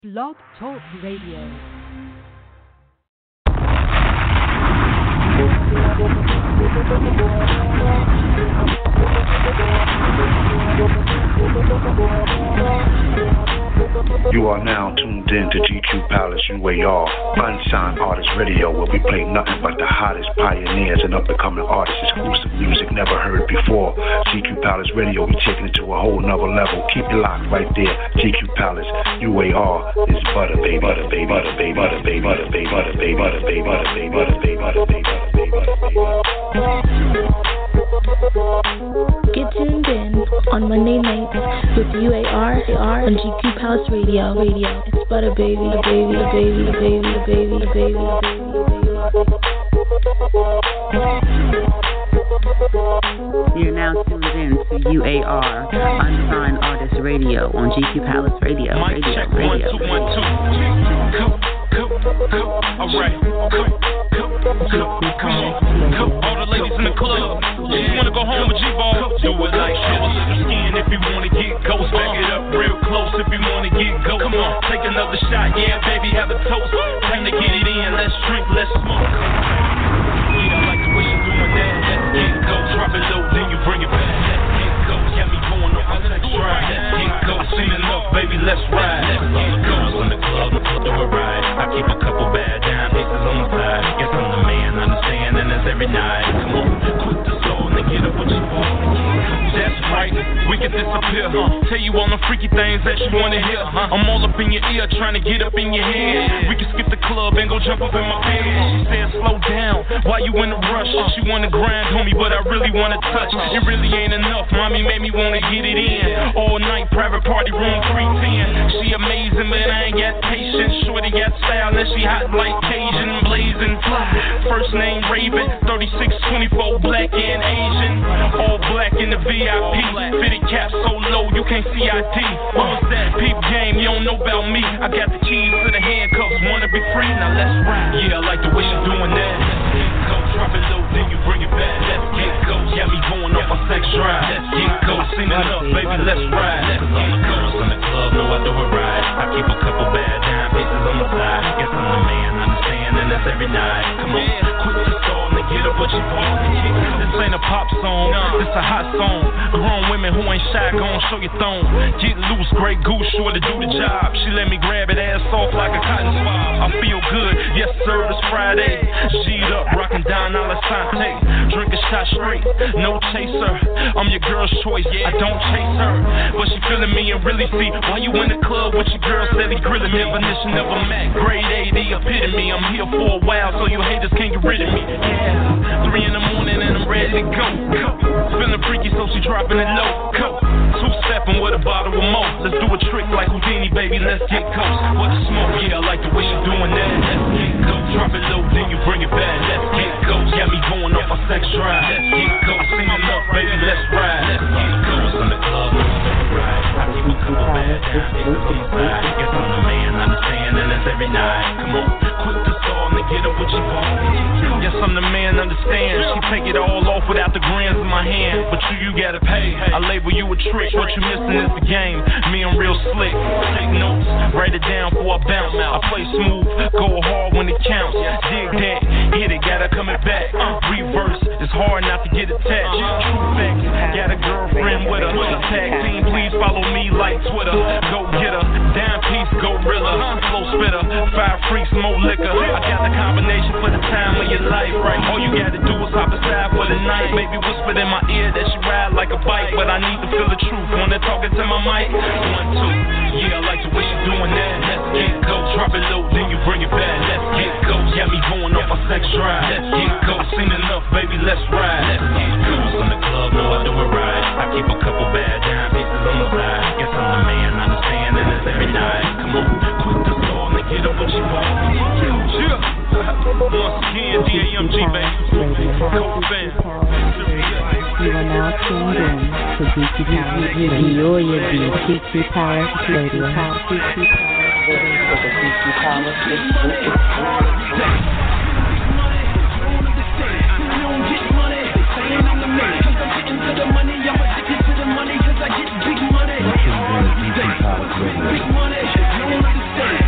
Blog Talk Radio. You are now tuned in to GQ Palace UAR, Unsigned Artist Radio, where we play nothing but the hottest pioneers and up-and-coming artists, exclusive music never heard before. GQ Palace Radio, we taking it to a whole nother level. Keep it locked right there. GQ Palace UAR is butter, baby, butter, baby, butter, baby, butter, baby, butter, baby, butter, baby, butter, baby, butter, baby, butter, baby, butter, baby, butter, baby, butter. Get tuned in on Monday nights with UAR on GQ Palace Radio. It's butter, baby, baby, baby, baby, baby, baby, You're now tuned in to UAR Unsigned Artist Radio on GQ Palace Radio. Mic check, 1, 2, 1, 2. Alright. Come on. All the ladies in the club. If you wanna go home with G-Ball, do it like shit. Your skin if you wanna get ghost. Back it up real close if you wanna get ghost. Come on, take another shot. Yeah, baby, have a toast. Time to get it in. Let's drink, let's smoke. Yeah, I like the way you doing that. Let's get ghost. Drop it low, then you bring it back. Let's get ghost. Got me going off my sex drive. Let's get ghost. Seen enough, baby, let's ride. Let's get ghost. In the club, do it right. I keep a couple bad down pieces on the side. Guess I'm the man, understand, and it's every night. Come on, quit the soul and get up what you want. That's right, we can disappear, Tell you all the freaky things that you wanna hear, I'm all up in your ear, trying to get up in your head. We can skip the club and go jump up in my bed. She said, slow down, why you in a rush? She wanna grind on me, but I really wanna touch. It really ain't enough, mommy made me wanna get it in. All night, private party, room 310. She amazing, but I ain't got patience. Shorty got style, and she hot like Cajun, blazing fly. First name Raven, 3624, black and Asian. All black in the VIP, fitted cap so low you can't see ID. What was that? Peep game, you don't know about me. I got the keys to the handcuffs, wanna be free, now let's ride. Yeah, I like the way you doing that. Let's get go, drop it low, then you bring it back. Let's get go, got me going off my sex drive. Let's get go, seen enough, baby, let's ride. Let's get go, in the club, know I do it right. I keep a couple bad down pieces on the side. Guess I'm the man, understand, and that's every night. Come on, quit the stall and get up what you want. This ain't a pop song, this a hot song. Grown women who ain't shy, gon' show your thong. Get loose, Grey Goose, sure to do the job. She let me grab it, ass off like a cotton swab. I feel good, yes sir, it's Friday. G'd up, rockin' down a la Sante. Drink a shot straight, no chaser. I'm your girl's choice, I don't chase her. But she feeling me and really see why you in the club with your girl steady grilling me. Definition of a Mac, grade A, the epitome. I'm here for a while, so you haters can't get rid of me. Yeah, 3 in the morning and I'm ready to go. Feeling freaky, so she dropping it low. Two-stepping with a bottle of more. Let's do a trick like Houdini, baby, let's get close. What the smoke? Yeah, I like the way you doing that. Let's get go, drop it low, then you bring it back. Let's get go, got me going off my sex drive. Let's get go, seen enough, baby, let's ride. Let's get go, in the club, let's ride. I keep a couple bad down, niggas on the side. Guess I'm the man, understand, and that's every night. Come on, quit the stall and get up what you want. Yes, I'm the man, understand. She take it all off without the grands in my hand. But you gotta pay. I label you a trick. What you missing is the game. Me, I'm real slick. Take notes, write it down before I bounce. I play smooth, go hard when it counts. Dig that, hit it, gotta come it back. Reverse, it's hard not to get attached. True facts, got a girlfriend with her. Tag team, please follow me like Twitter. Go get her, down piece, gorilla. Flow spitter, 5 freaks, more liquor. I got the combination for the time of your life, right? All you gotta do is hop aside for the night. Baby whispered in my ear that she ride like a bike, but I need to feel the truth. Wanna talk it to my mic? 1, 2. Yeah, I like the way you doing that. Let's get go, drop it low, then you bring it back. Let's get go, got me going off my sex drive. Let's get go, seen enough, baby, let's ride. Let's get go, in the club, know I do it right. I keep a couple bad down pieces on the side. Guess I'm the man, understand, and it's every night. Come on, quit the stall and get up what you want. Once again, DAMG, baby. Co-fan. You are now tuned in to GQ Palace Radio. Big money.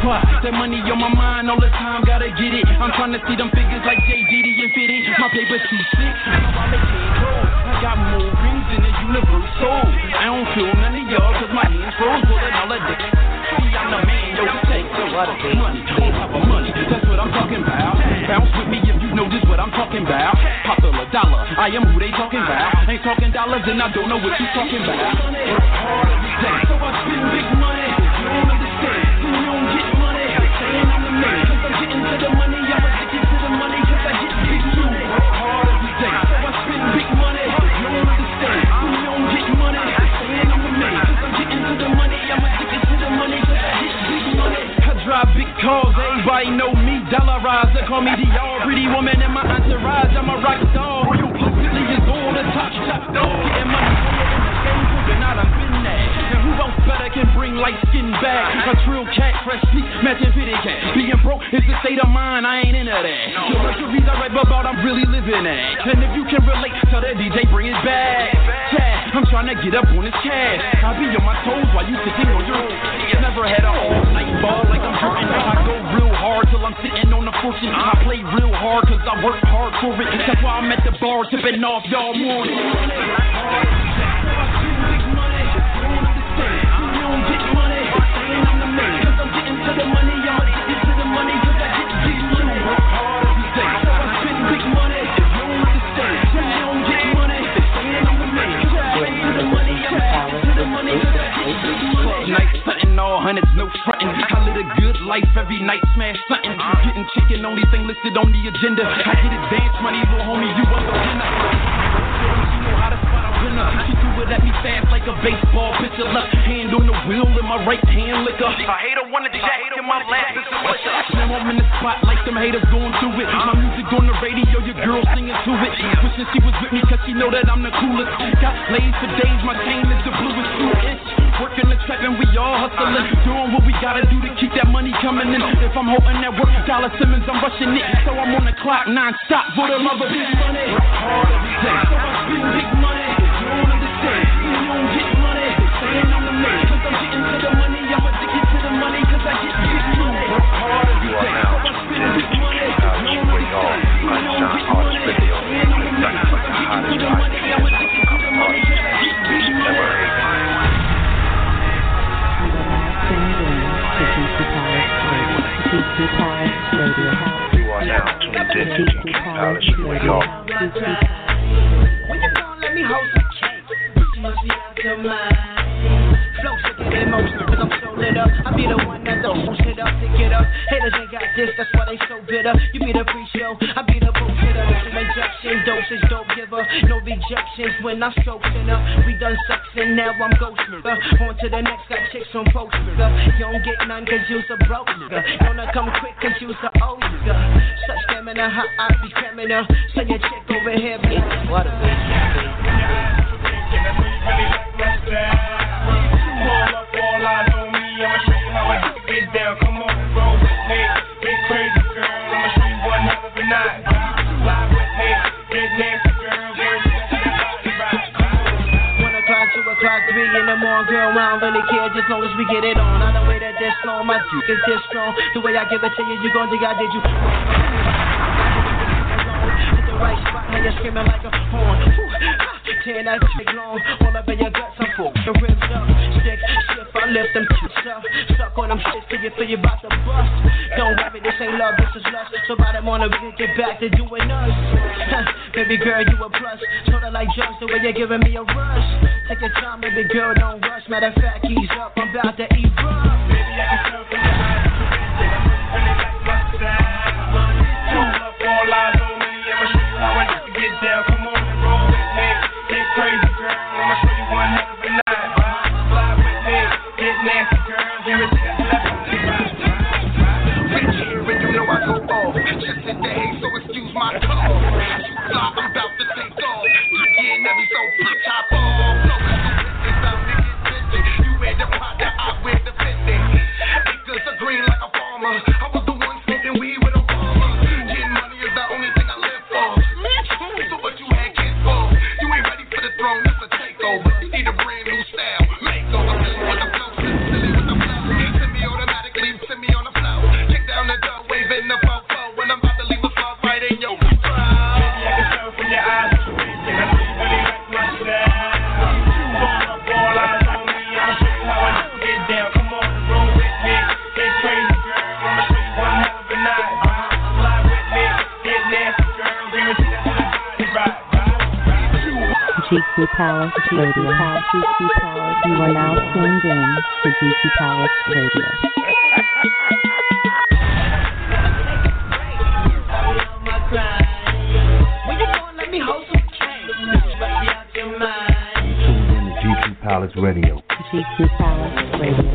pot. That money on my mind all the time, gotta get it. I'm trying to see them figures like JGD and Fitty. My paper's too sick, I got more rings in the universe, so I don't feel none of y'all, cause my hands froze, pulling all the dick. See, I'm the man, yo, take money, on top of money, that's what I'm talking about. Bounce with me if you know this what I'm talking about. Popular dollar, I am who they talking about. Ain't talking dollars and I don't know what you talking about. Work hard every day, so I spend big money. You don't understand, you don't get money. Saying I'm the man, cause I'm getting to the money. I'm addicted to the money, cause I get big too. Work hard every day, so I spend big money. You don't understand, you don't get money. Saying I'm the man, cause I'm getting to the money. I'm addicted to the money, cause I get big money. I drive big cars, everybody know me. Dollarize, they call me Dior. Pretty woman in my entourage, I'm a rock star. Real publicly is all the top dog. Getting money from it in the game, proving out I've been there. And who else better can bring light skin back? A trill cat, fresh sleep, matching fitted cat. Being broke is the state of mind, I ain't into that. The luxuries I rap about, I'm really living at. And if you can relate, tell that DJ bring it back. Yeah, I'm trying to get up on this cash. I'll be on my toes while you sitting on your own. Never had an all-night ball like I'm hurting. I go real hard till I'm sitting on the fortune. I play real hard cause I work hard for it. That's why I'm at the bar tipping off y'all morning. Hundreds, no frontin'. I live a good life every night, smash something. Getting chicken, only thing listed on the agenda. I get advance money, little homie, you up the winner. She know how to spot a winner. She threw it at me fast like a baseball pitcher. Left hand on the wheel in my right hand liquor. I hate her wanna jack in my lap. Now I'm in the spot like them haters going through it. My music on the radio, your girl singing to it. Wishing she was with me cause she know that I'm the coolest. Got laid for days, my chain is the bluest 2-inch. Working the trap and we all hustling. Doing what we gotta do to keep that money coming in. If I'm holding that work, Dollar Simmons, I'm rushing it. So I'm on the clock non-stop for the love of big money. Work hard every day, so I spend big money. You don't understand, you don't get money. Saying I'm the man, cause I'm getting to the money. I'm addicted to the money, cause I get big money. Work hard every day, so I spend big money. You don't understand, you don't get money. Saying I'm the man, cause I'm getting to the money. I'm addicted to the money, cause I get big money. You are now tuned in to GQ Palace, New York. When you gonna let me hold some cake? You must be out your mind. Flow sick of emotion, cause I'm so lit up. I be the one that don't shit up to get up. Haters ain't got this, that's why they so bitter. You be the pre-show, I be the bullshitter. Some injection, dosage, dope giver. No rejections when I stroke it up. We done sexing, now I'm ghosting. On to the next, got chicks on post. You don't get none cause you's a broke nigga. Don't come quick cause you's the old nigga. Such stamina, how I be criminal. Send your chick over here, bitch. What a bitch. All eyes on me, I'ma show you how I get down. Come on, roll with me, get crazy, girl. I'ma show you one hell of a night. Fly with me, get nasty, girl. Girl, you got that body right. 1 o'clock, 2 o'clock, 3 in the morning, girl. I don't really care, just long as we get it on. I don't wait at this long, my dick is this strong. The way I give it to you, you gon' think I did you. Hit the right spot, now you're screaming like a horn. Tearing that chick long, all up in your guts, I'm full. The ribs up, stick, shift, I lift them tits up. Stuck on them shits till you feel you about to bust. Don't worry, this ain't love, this is lust. So by the morning we can get back to doing us. Baby girl, you a plus. Sorta like drugs, the way you're giving me a rush. Take your time, baby girl, don't rush. Matter of fact, ease up, I'm about to eat rough. Baby, I can tell from your eyes, really like my style. Pull up, all eyes on me, I'ma show you how I get to get down. Come on and roll with me. Get crazy, girl, I'ma show you one hell of a night. Fly with me, get nasty, girl. Here it is, rich here, and you know I go off. Just today, so excuse my call. You fly, I'm about to take off. You getting every so bitch, hop off. No, it's out to get busy. You wear the pot, I wear the 50. Palace Radio. GQ Palace. You are now tuned in to GQ Palace Radio. GQ Palace Radio. GQ Palace Radio.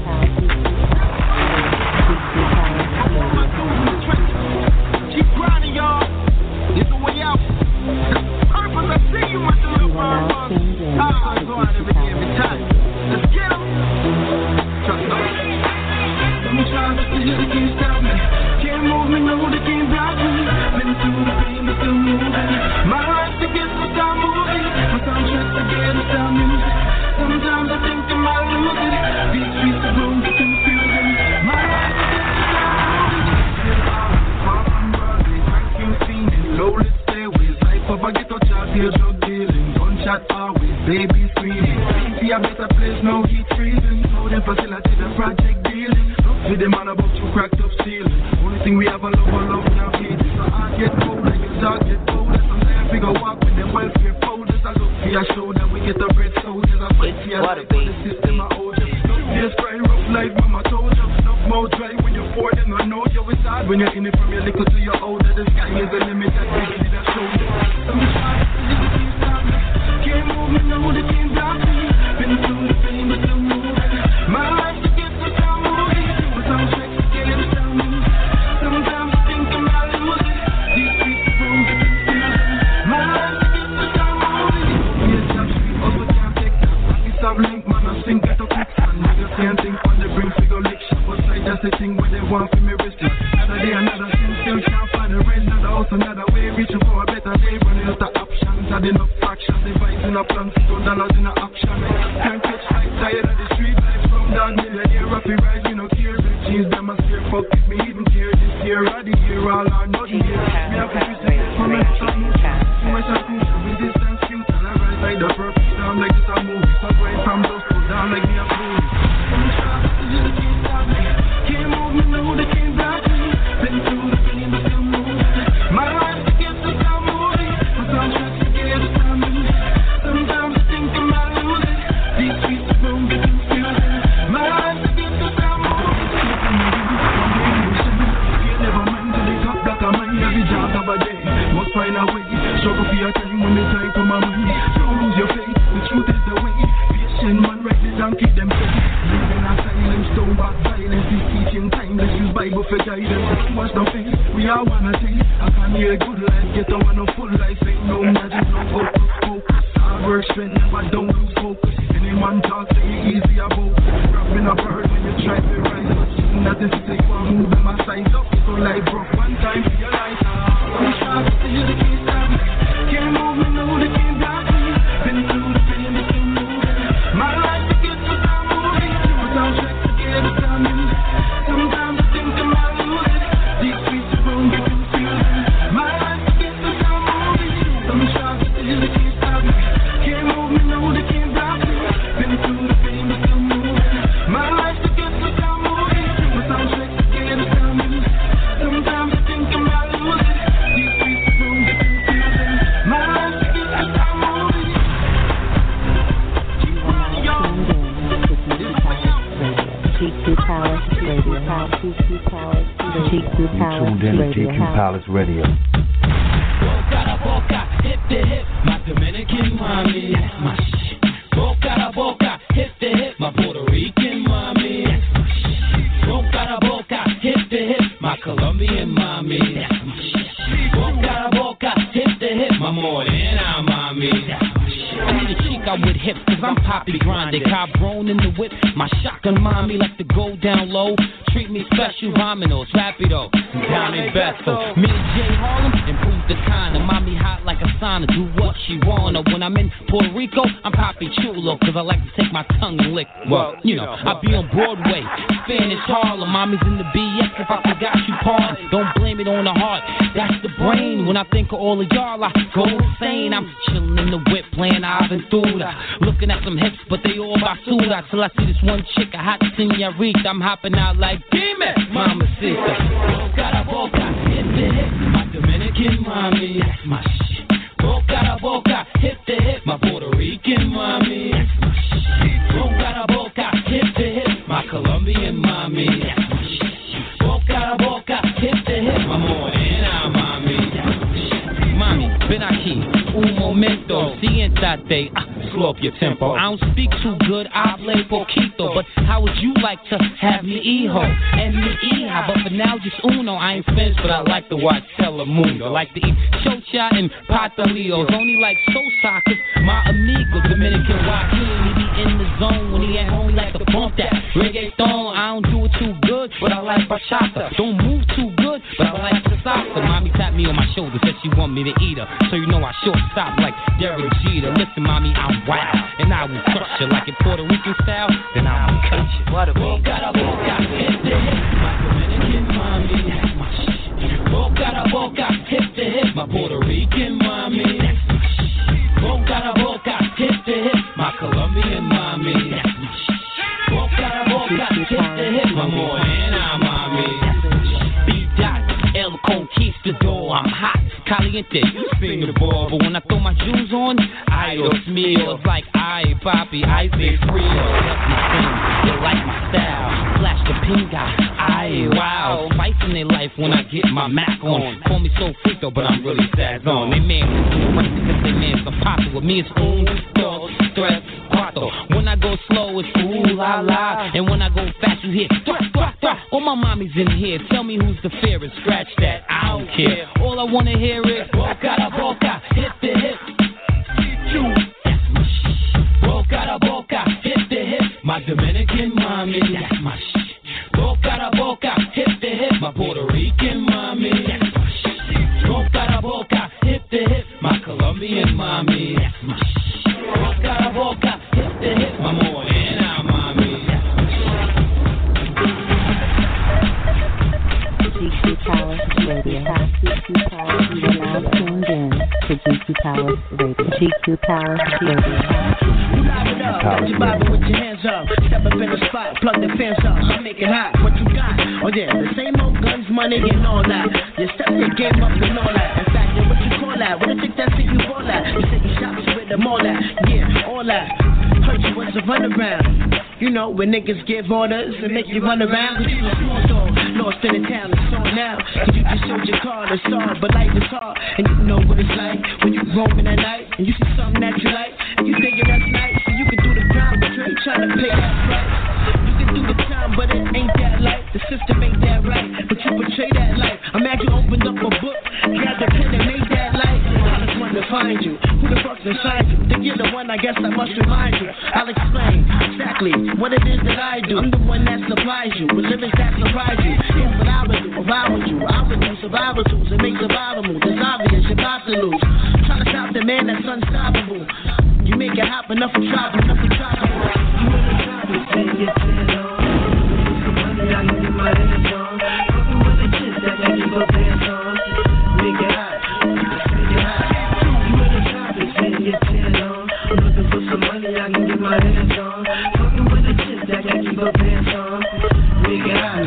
Keep grinding, y'all. It's the way out. Purpose, I see you with the little motherfucker. I'm going every time. Let's get 'em. Trust me. Let me try to see they can't stop me. Can't move me, no, they can't block me. Been through the pain, but still moving. My life's against the start moving. My soundtrack's again to start music. Sometimes I think I might lose it. These streets are going to confusing. My life's against the start moving. Far from Broadway, drinking, fiending, lowly stairways. Life of a ghetto child, here drug dealing. Gunshot always, baby screaming. See a better place, no heat freezing. So them facility, the project dealing. Look to them man about you cracked up ceiling. Only thing we have a love now feed. So I get colder, your dog get colder. Sometimes we go walk with them welfare folders. I look for your shoulder, we get the bread soldiers. I fight for your life, for the system I owe you. Just cry rough life, mama told you. No more dry when you're for them, I know you. It's hard when you're in it from your little to your older. The sky is the limit, that big see that shoulder. I'm just trying to see the can't stop me. Can't move me, no, they can't block me. Been through the pain, but still moving. My life's against the sound moving. My soundtrack's again to sound music. Sometimes I think I might lose it. These streets are wrong, they confusing. My life's against the sound moving. Be a job street, also can't take that. It's a link, man, I sink at a quicksand. Niggas can't think when they bring figure lick shop. Outside, that's the thing where they want for me wrist. Another day, another sin, still can't find a rent. Another house, another way, reaching for a better day. Running out of options, had enough fractions. Divides in a plan, $2 in a action. Can't catch light, tired of the street life. From down millionaire, rapid rise, we no care. Jeans, them a scare, fuck if me even care. This year, or the year, all or nothing here. Me have to twist it, from it, something. Too much I think, with distance, cute. And I rise like the perfect down like this a movie. Stop right from those go down like me a fool. I'm trying to see the can't stop me. Can't move me, no, they can't block me. Been through the pain, but still moving. My life's against the sound moving. My soundtrack's again to sound music. Sometimes I think I might lose it. These streets are wrong, they confusing. My life's against the sound moving. Can't never mind till they got black on mine. Every job of a day, must find a way. Struggle for your time when the time for my money. Don't lose your faith, the truth is the way. Patient man, write it down, keep them safe. Living a silence, don't back violence. Is teaching timeless, use Bible for guidance. Watch the face, we all wanna see. I can hear good life, get the one of full life. Ain't no magic, no focus. Hard work, strength, never don't lose focus. Any man talk, say it easy about. Grabbing a bird when you try to rise up. Shooting at the city, you are moving my size up. So life broke one time for your life. I'm trying to see the can't stop me. Can't move me, no, they can't block me. Been through the pain, but still moving. My life's against the sound moving. My soundtrack's again to sound music. Sometimes I think I might lose it. These streets are wrong, they confusing. My life's against the sound moving. I'm trying to see the can't stop me. Can't move me, no, they can't block me. Been through the pain, but still moving. My life's against the sound moving. My soundtrack's again to sound music. Sometimes I think I might lose it. These streets are wrong, they confusing. My life's against the sound moving. Keep running, y'all. GQ Palace Radio. GQ Palace Radio. GQ Palace Tuned in to Radio. GQ Palace Radio. Boca a boca, hip to hip, my Dominican mommy, that's my shit. Boca a boca, hip to hip, my Puerto Rican mommy, that's my shit. Boca a boca, hip to hip, my Colombian mommy, that's my shit. Boca a boca, hip to hip, my Morena mommy, that's my shit. I need a chica with hips, cause I'm poppy grinding. Cabron in the whip, my shotgun mommy like to go down low. Treat me special, Vaminos, Rapido, down in Bethel. Me and Jay Harlem, improve the kind of mommy hot like a sauna, do what she wanna. When I'm in Puerto Rico, I'm Papi Chulo, cause I like to take my tongue and lick. Well, you know, I be on Broadway, Spanish Harlem, mommy's in the BS. If I forgot you, pardon, don't blame it on the heart, that's the brain. When I think of all of y'all, I go insane. I'm chilling in the whip, playing Aventura, looking at some hips, but they all basura. Till I see this one chick, a hot señorita, I'm hopping out like, dime, mamacita. Boca a boca, hip to hip, my Dominican mommy, that's my shit. Boca a boca, hip to hip, my Puerto Rican Rican mommy. Boca to boca, hip to hip, my Colombian mommy. Boca to boca, hip to hip, my morena mommy. Mami, ven aquí, un momento, siéntate, slow up your tempo. I don't speak too good, I play poquito, but how would you like to have me hijo and me hija? But for now, just uno. I ain't finished, but I like to watch Telemundo. I like to eat chocha and patalios. Only like sosa, cause my amigo Dominican Joaquin, he be in the zone when he at home. He like to bump that reggaeton. I don't do it too good, but I like bachata. Don't move too good, but I like the salsa. Mommy tapped me on my shoulder, said she want me to eat her, so you know I short stop like Derek Jeter. Listen, mommy, I'm wild, and I will crush you like in Puerto Rican style. Then I'll cut you. What a boca, hip to hip, my Dominican mommy. Boca to boca, hip to hip, my Puerto Rican mommy. Boca to boca, hip to hip, my Colombian mommy. Boca to boca, hip to hip, my morena mommy. B-Dot, El Conquistador, I'm hot, caliente, you spin the ball, but when I throw my shoes on, ay, Dios mío, it's like, ay, papi, I say free, that's my thing, you like my style, flash the pinga, ay, wow, spice in their life when I get my Mac on, call me so frito, but I'm really sad on, they man is right because they man some papa, with me it's un, dos, tres, cuatro, when I go slow it's ooh la la, and when I go fast you hear, thra, thra, thra, all my mommies in here, tell me who's the fairest, scratch that, I don't care, all I wanna hear is, boca to boca, hip to hip, that's my shit, boca to boca, hip to hip, my Dominican mommy, that's my shit, boca to boca, hip to hip, my Puerto Rican mommy, that's my shit, boca to boca, hip to hip, my Colombian mommy, that's my shit, boca to boca, hip to hip, my morena mommy, GQ Palace Radio. GQ Palace. You are now tuned in to GQ Palace Radio. GQ Palace Radio. You live it up, got your Bible with your hands up. Step up in the spot, plug the fans up. I make it hot. What you got? Oh yeah, the same old guns, money, and all that. You step your game up and all that. In fact, yeah, what you call that? What you think that's it you all that? You say you shops with them all that. Yeah, all that. Heard you was a run around. You know, when niggas give orders and make you run around. Cause you a small dog, lost in the town, it's on now. Cause you just showed your car, the star, but life is hard. And you know what it's like when you roaming at night. And you see something that you like, and you thinking that's nice. And you can do the crime, but you ain't trying to pay that price. You can do the time, but it ain't that life. The system ain't that right, but you portray that life. Imagine you opened up a book, grabbed a pen and made that life. I just wanted to find you, who the fuck's inside you? Think you're the one, I guess I must remind you. I'll explain exactly what it is that I do. I'm the one that supplies you with lyrics that surprise you. Here's what I would do if I was you. I would do survival tools and make survival moves. It's obvious, you're about to lose. Trying to stop the man that's unstoppable. You make it happen, enough for trouble, enough for trouble. You in the trouble, say your tail on. Some money I can get my hands on. Fucking with the kids that can keep up hands on. Make it hot, make it hot. You in the trouble, say your tail on. I'm looking for some money I can get my hands on. Fucking with the kids that can keep up hands on. Make it hot,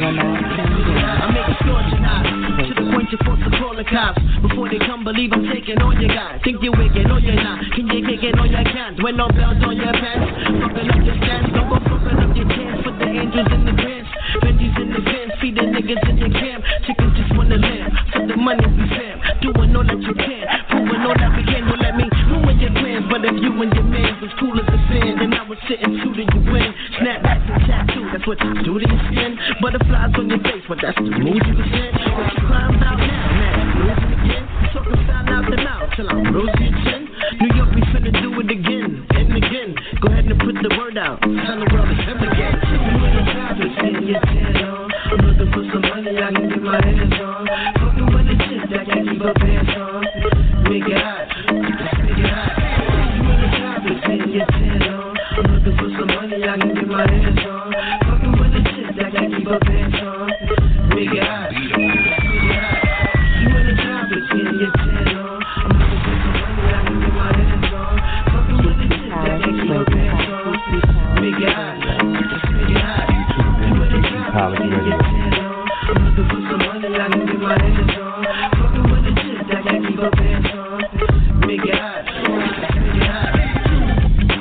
I make it scorching hot. To the point you're forced to call the cops. Before they come, believe I'm taking all you got. Think you're wicked, no you're not. Can you kick it, no you can't. When no bells on your pants, fucking up your stance. Don't go fucking up your chance. Put the angels in the grants, Benjis in the fence, feed the niggas in your camp. Chickens just wanna live, for the money we fam. Doing all that you can, proving all that we can. Don't let me ruin your plans. But if you and your man was cool as a fan, then I would sit and shoot and you win. Snapbacks and tattoo, that's what you do to your skin. Butterflies on your face, but that's the mood you was in. But you climbed out now, losing again. Talking sound out the mouth till I'm rosy and chin. New York, we finna do it again and again. Go ahead and put the word out. Tell the world it's him again. You in the traffic, getting your tail on. I'm looking for some money I can get my hands on. Fucking with the shit that can keep up hands on. Make it hot, make it hot. You in the traffic, getting your tail on. I'm looking for some money I can get my hands on. Fucking with the shit that can keep up hands on. Make it hot, make it hot. You in the traffic, getting your tail on. I'm looking for some money I can get my hands on. Fucking with the shit that can keep up hands on. Make it hot, make it hot. You in the traffic, getting your tail on. I'm looking for some money I can get my hands on. Fucking with the shit that can keep up hands on. Make it hot, make it hot.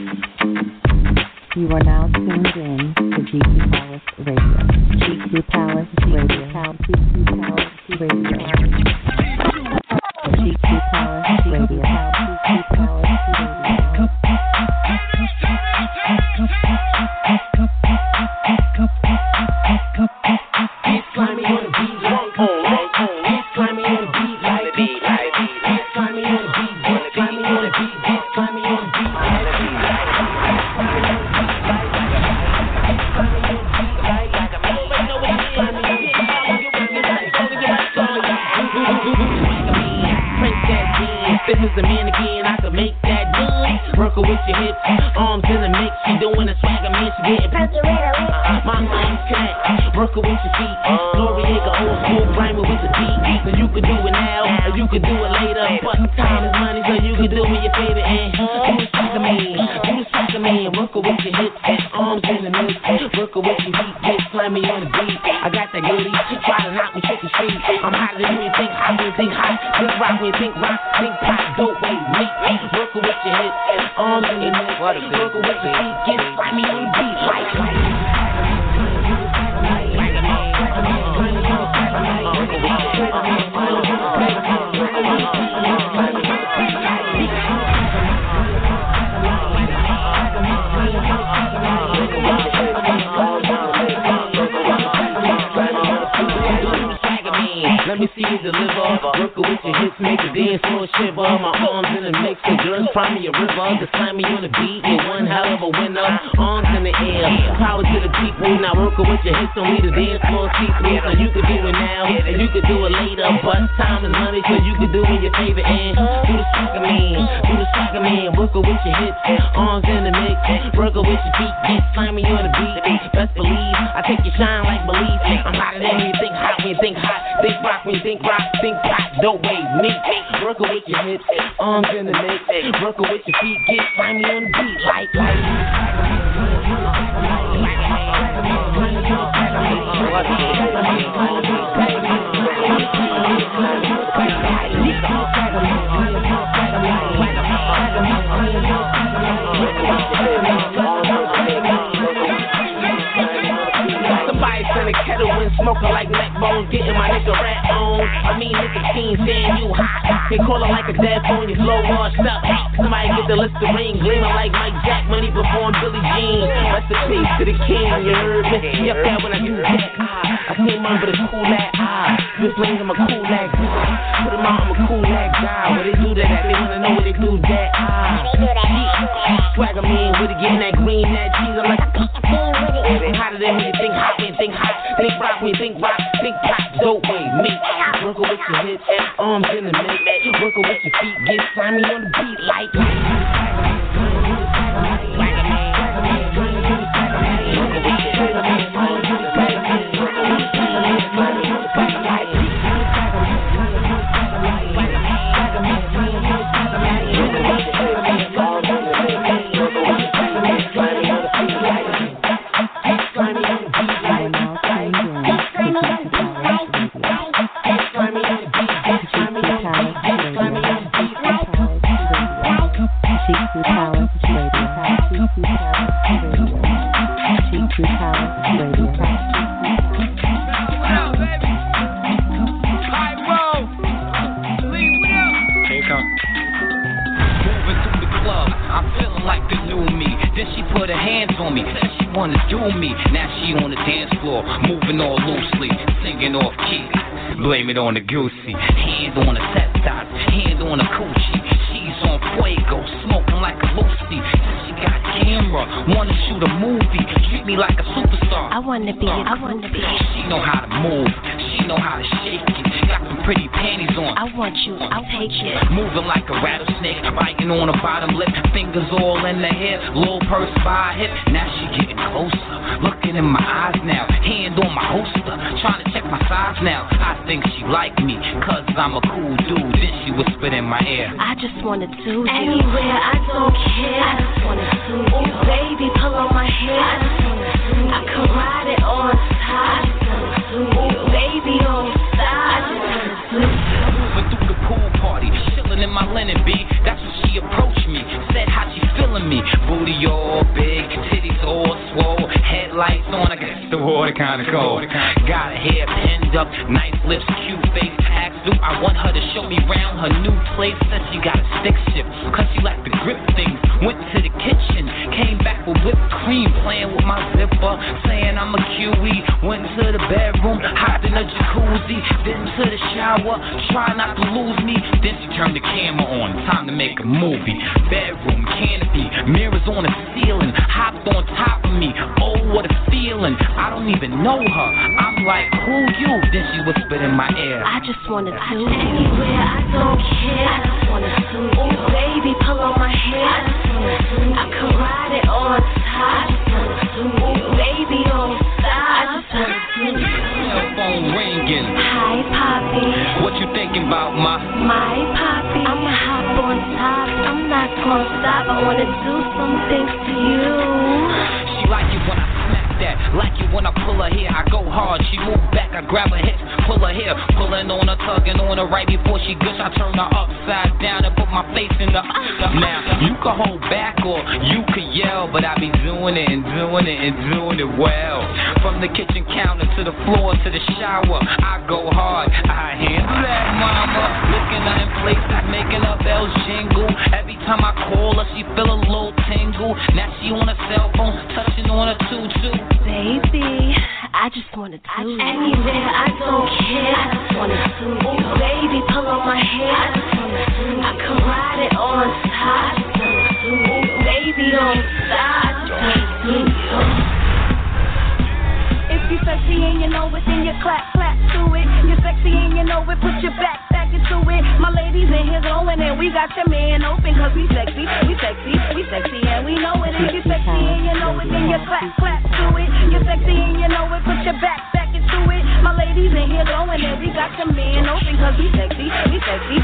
GQ Palace Radio. GQ Palace Radio. GQ Palace Radio. GQ Palace Radio. GQ Palace Radio. Get slimy on the beat like get slimy on the beat like get slimy on the beat, get slimy on the beat, get slimy on the beat. If it was a man again, I could make that dance. Work her with your hips, arms in the mix. She doing a swagger, man, she getting my mind's cat. Work her with your feet. Noriega, old school, rhymer with the beat. So you could do it now, or you could do it later. But time is money, so you could do me your favorite. And do the swagger man, do the swagger man. Work her with your hips, arms in the mix. Work her with your feet, get slimy on the beat. I got that goodie, try to knock me, shake the street. I'm hotter than you think, hot when you think hot. Think rock when you think rock, think pop. Dope way, meat, work with your hips, arms in your neck, work with your feet, get slimy on the beat, let me see you deliver. Work with your hips, make a dance floor shiver. My arms in the mix, the girls find me a river. The slimy on the beat, you're one hell of a winner. Arms in the air, power to the people. Now work with your hips, don't need a dance floor seat. So you could do it now, and you could do it later. But time is money, so you could do me your favorite. And do the swagger man, do the swagger man. Work with your hips, arms in the mix. Work with your feet, get slimy on the beat. Best believe, I take your shine like belief. I'm hotter than when you think hot, when you think hot. Think rock when you think rock, think pop, don't wait, meet. Work with your hips, arms in the mix. Work with your feet, get slimy on the beat, like. Somebody send a kettle and smoking like neck bones, getting my nigga rat on. I mean nicotine saying you hot. They call it like a dead phone, you slow washed up. Somebody get the Listerine, gleaming like Mike Jack when he performed Billie Jean. Rest in peace to the king, you heard me? She up there when I do that. I see him under the cool act eye. This lanes, I'm a cool act guy. Put him out, I'm a cool act guy. Where they do that at? They wanna know where they do that. Swagger man, with it getting that green, that cheese. I'm like, they hotter than when you think hot, when you think hot. Think rock, when you think rock. Think pop, dope way, meat. Work with your hips, arms in the mix. Work with your feet, get slimy on the beat like. Blame it on the goosey. Hand on the set top, hand on the coochie. She's on fuego, smoking like a Lucy. She got camera, wanna shoot a movie. Treat me like a superstar. I wanna be. She know how to move, she know how to shake it. Got some pretty panties on. I want you, I'll take it. Moving like a rattlesnake, biting on the bottom lip. Fingers all in the hair, little purse by her hip. Now she getting closer, looking in my eyes now. Hand on my holster, trying to check my size now. I think she like me, cause I'm a cool dude. Then she whispered in my ear, I just wanna do you. Anywhere, I don't care. I just wanna do you. Oh baby, pull on my hair. I just wanna do you. I can ride it on top. I just wanna do you. Oh baby, don't stop. I just wanna do you. Moving through the pool party, chilling in my linen B. That's when she approached me, said how she feeling me. Booty all big, titties all swole, head like lights on, I guess the water kinda cold. Got her hair pinned up, nice lips, cute face. Asked do I want her to show me round her new place. Said she got a stick shift, cause she liked to grip things. Went to the kitchen, came back with whipped cream, playing with my zipper, saying I'm a QE. Went to the bedroom, hopped in a jacuzzi, then to the shower, try not to lose me. Then she turned the camera on, time to make a movie. Bedroom, canopy, mirrors on the ceiling, hopped on top of me. Oh, what a feeling, I don't even know her. I'm like, who you? Then she whispered in my ear, I just wanna do anywhere, I don't care. I just wanna do you. Oh, baby, pull on my hair. I just wanna do you. I could ride it on top. I just wanna do you. Oh, baby, on side. I just wanna do you. cell phone ringing. Hi, Poppy. What you thinking about, my Poppy? I'ma hop on top. I'm not gonna stop. I wanna do some things to you. She like it when I smack that, like it when I pull her hair. I go hard, she move back, I grab her hips, pull her hair, pulling on her, tugging on her right before she gush. I turn her upside down and put my face in the. Now you can hold back or you can yell, but I be doing it and doing it and doing it well. From the kitchen counter to the floor to the shower, I go hard. I handle that, mama. Looking her in places, making her bells jingle. Every time I call her, she feel a little tingle. Now she on her cell phone, touching on her tutu. Baby, I just wanna do you. Anywhere, I don't care. I just wanna do you. Oh, baby, pull on my hair. I just wanna do you. I can ride it on top. I just wanna do you. Oh, baby, on side. I just wanna do you. If you sexy and you know it, then you clap to it. You're sexy and you know it, put your back into it. My ladies in here going and we got your man open, cause we sexy and we know it. If you sexy and you know it, then you clap to it. You're sexy and you know it, put your back into it. My ladies in here going and we got your man open, cause we sexy and we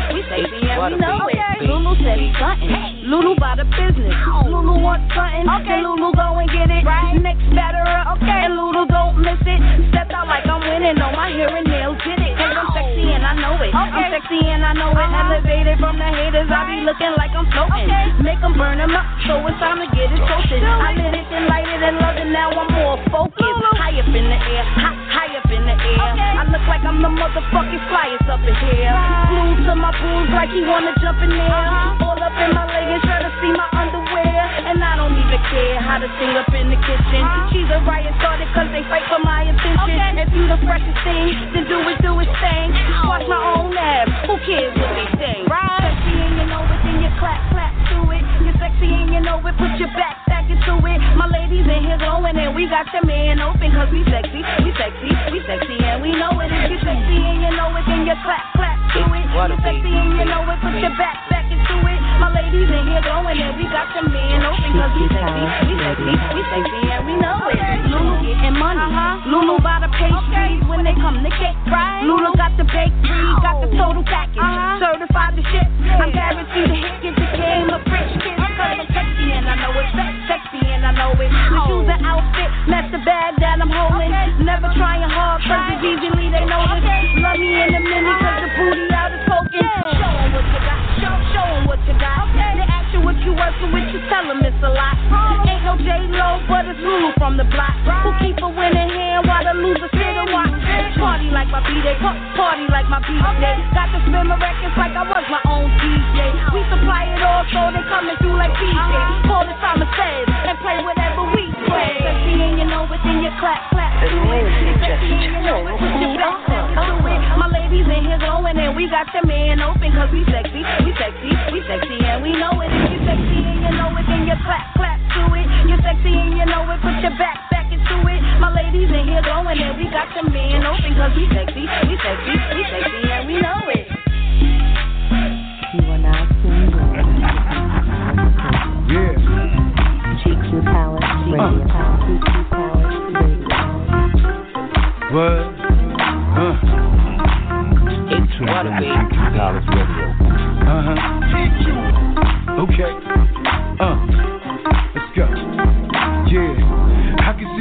know it. Lulu said something. Lulu by the business. Lulu wants something. Okay. And Lulu go and get it. Right. Next batter up. Okay. And Lulu don't miss it. Step out like I'm winning. On my hair and nails did it. Cause I'm sexy and I know it. Okay. I'm sexy and I know it. Elevated from the haters. I be looking like I'm floating. Okay. Make them burn them up. So it's time to get it toasted. I lit it and lighted and loved it. Now I'm more focused. High up in the air. High up in the air. Okay. I look like I'm the motherfucking flyest up in here. Glued to my boobs like he wanna jump in there. All up in my leggings, try to see my underwear. And I don't even care how to sing up in the kitchen. She's a riot started cause they fight for my attention. Okay. If you the freshest thing, then do its thing. Wash my own abs, who cares what they say? Right. Sexy and you know it, then you clap to it. You're sexy and you know it, put your back into it. My ladies in here going and we got your man open, cause we sexy and we know it. If you sexy and you know it, then you clap to it. You're sexy and you know it, put your back into it. My ladies in here going and we got your man open, cause we sexy and we know it. Lulu getting money, Lulu by the pastries when they come to cake. Right. Lulu got the bakery, got the total package, certified the shit. I'm guaranteed to hit, get the game of rich kids. Cause I'm sexy and I know it, sexy and I know it. The shoes and outfit, match the bag that I'm holding. Never trying hard, cause it's easily they know it. Love me in a minute, cause the booty out is poking. Show 'em what you got, show 'em what you got. They ask you what you working with, you tell 'em it's a lot. Ain't no J-Lo, but it's Lulu from the block. Who keep a winning hand while the loser sit and watch. Party like my B-Day, party like my B-Day. Got to spin my records like I was my own DJ. We supply it all, so they coming through like DJ. Call it Simon Says and play whatever we play. Sexy and you know it, then you clap to it. Sexy and you know it, put your back to it. My ladies in here going and we got your man open, cause we sexy and we know it. If you sexy and you know it, then you clap to it. You're sexy and you know it, put your back into it. My ladies in here going and we got your man open, cause we sexy and we know it. You are now tuned in. GQ Palace Radio. GQ Palace Radio. What? It's what a baby. GQ Palace Radio. Okay. Let's go. Yeah. I can see you 10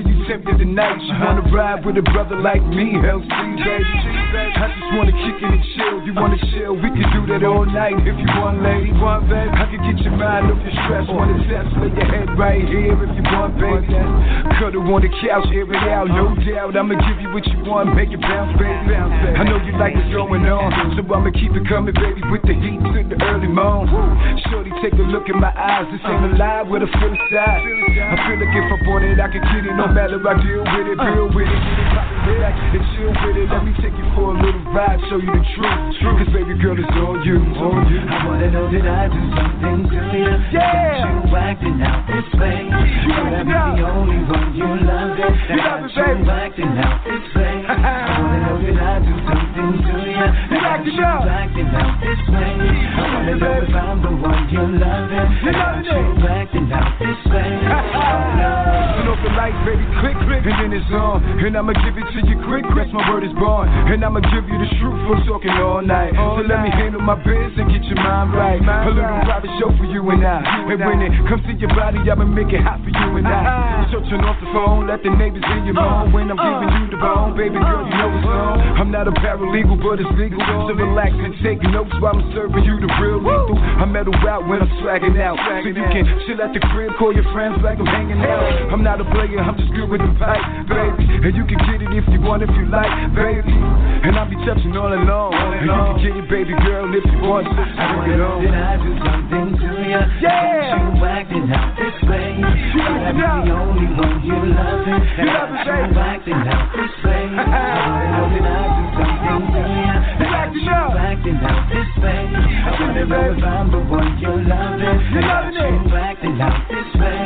of the night. You wanna ride with a brother like me, LC, baby. I just wanna kick it and chill. You wanna chill, we can do that all night. If you want, lady, I can get your mind off your stress. Wanna test, lay your head right here if you want, baby. Cuddle on the couch, air it out, no doubt. I'ma give you what you want, make it bounce, baby. I know you like what's going on, so I'ma keep it coming, baby, with the heat to the early morn. Shorty, take a look in my eyes. This ain't a lie with a feel inside. I feel like if I want it, I can get it. No matter I deal with it, build with it, get it poppin', relax and chill with it. Let me take you for a little ride, show you the truth. Cause baby girl, it's all you. I wanna know that I do something to you. Yeah. You acting out this way. But I'm the only one you love. You love it, baby. You acting out this way. I wanna know that I do something to you. You acting out. You acting out this way. I wanna know if I'm the one you love. You love it. You acting out this way. Turn off the lights, baby, click, click, and then it's on. And I'ma give it to you quick, yes, my word is born. And I'ma give you the truth, we're talking all night. So let me handle my biz and get your mind right. A little private show for you and I. And when it comes to your body, I'ma make it hot for you and I. So turn off the phone, let the neighbors hear your moan. When I'm giving you the bone, baby girl, you know it's on. I'm not a paralegal, but it's legal. So relax and take notes while I'm serving you the real lethal. I metal out when I'm swagging out. So you can chill at the crib, call your friends like I'm hanging out. I'm not a player, I'm just good with the pipe, baby. And you can get it if you want, if you like, baby. And I'll be touching all along. And you can get it, baby girl, if you want. I wanna know that I do something to you. Yeah. You acting out this way. I'm the only one you love. You love it, baby. You acting out this way. I wanna know that I do something to you. You acting out. You acting out this way. I wanna know if I'm the one you love. You loving it. You acting out this way.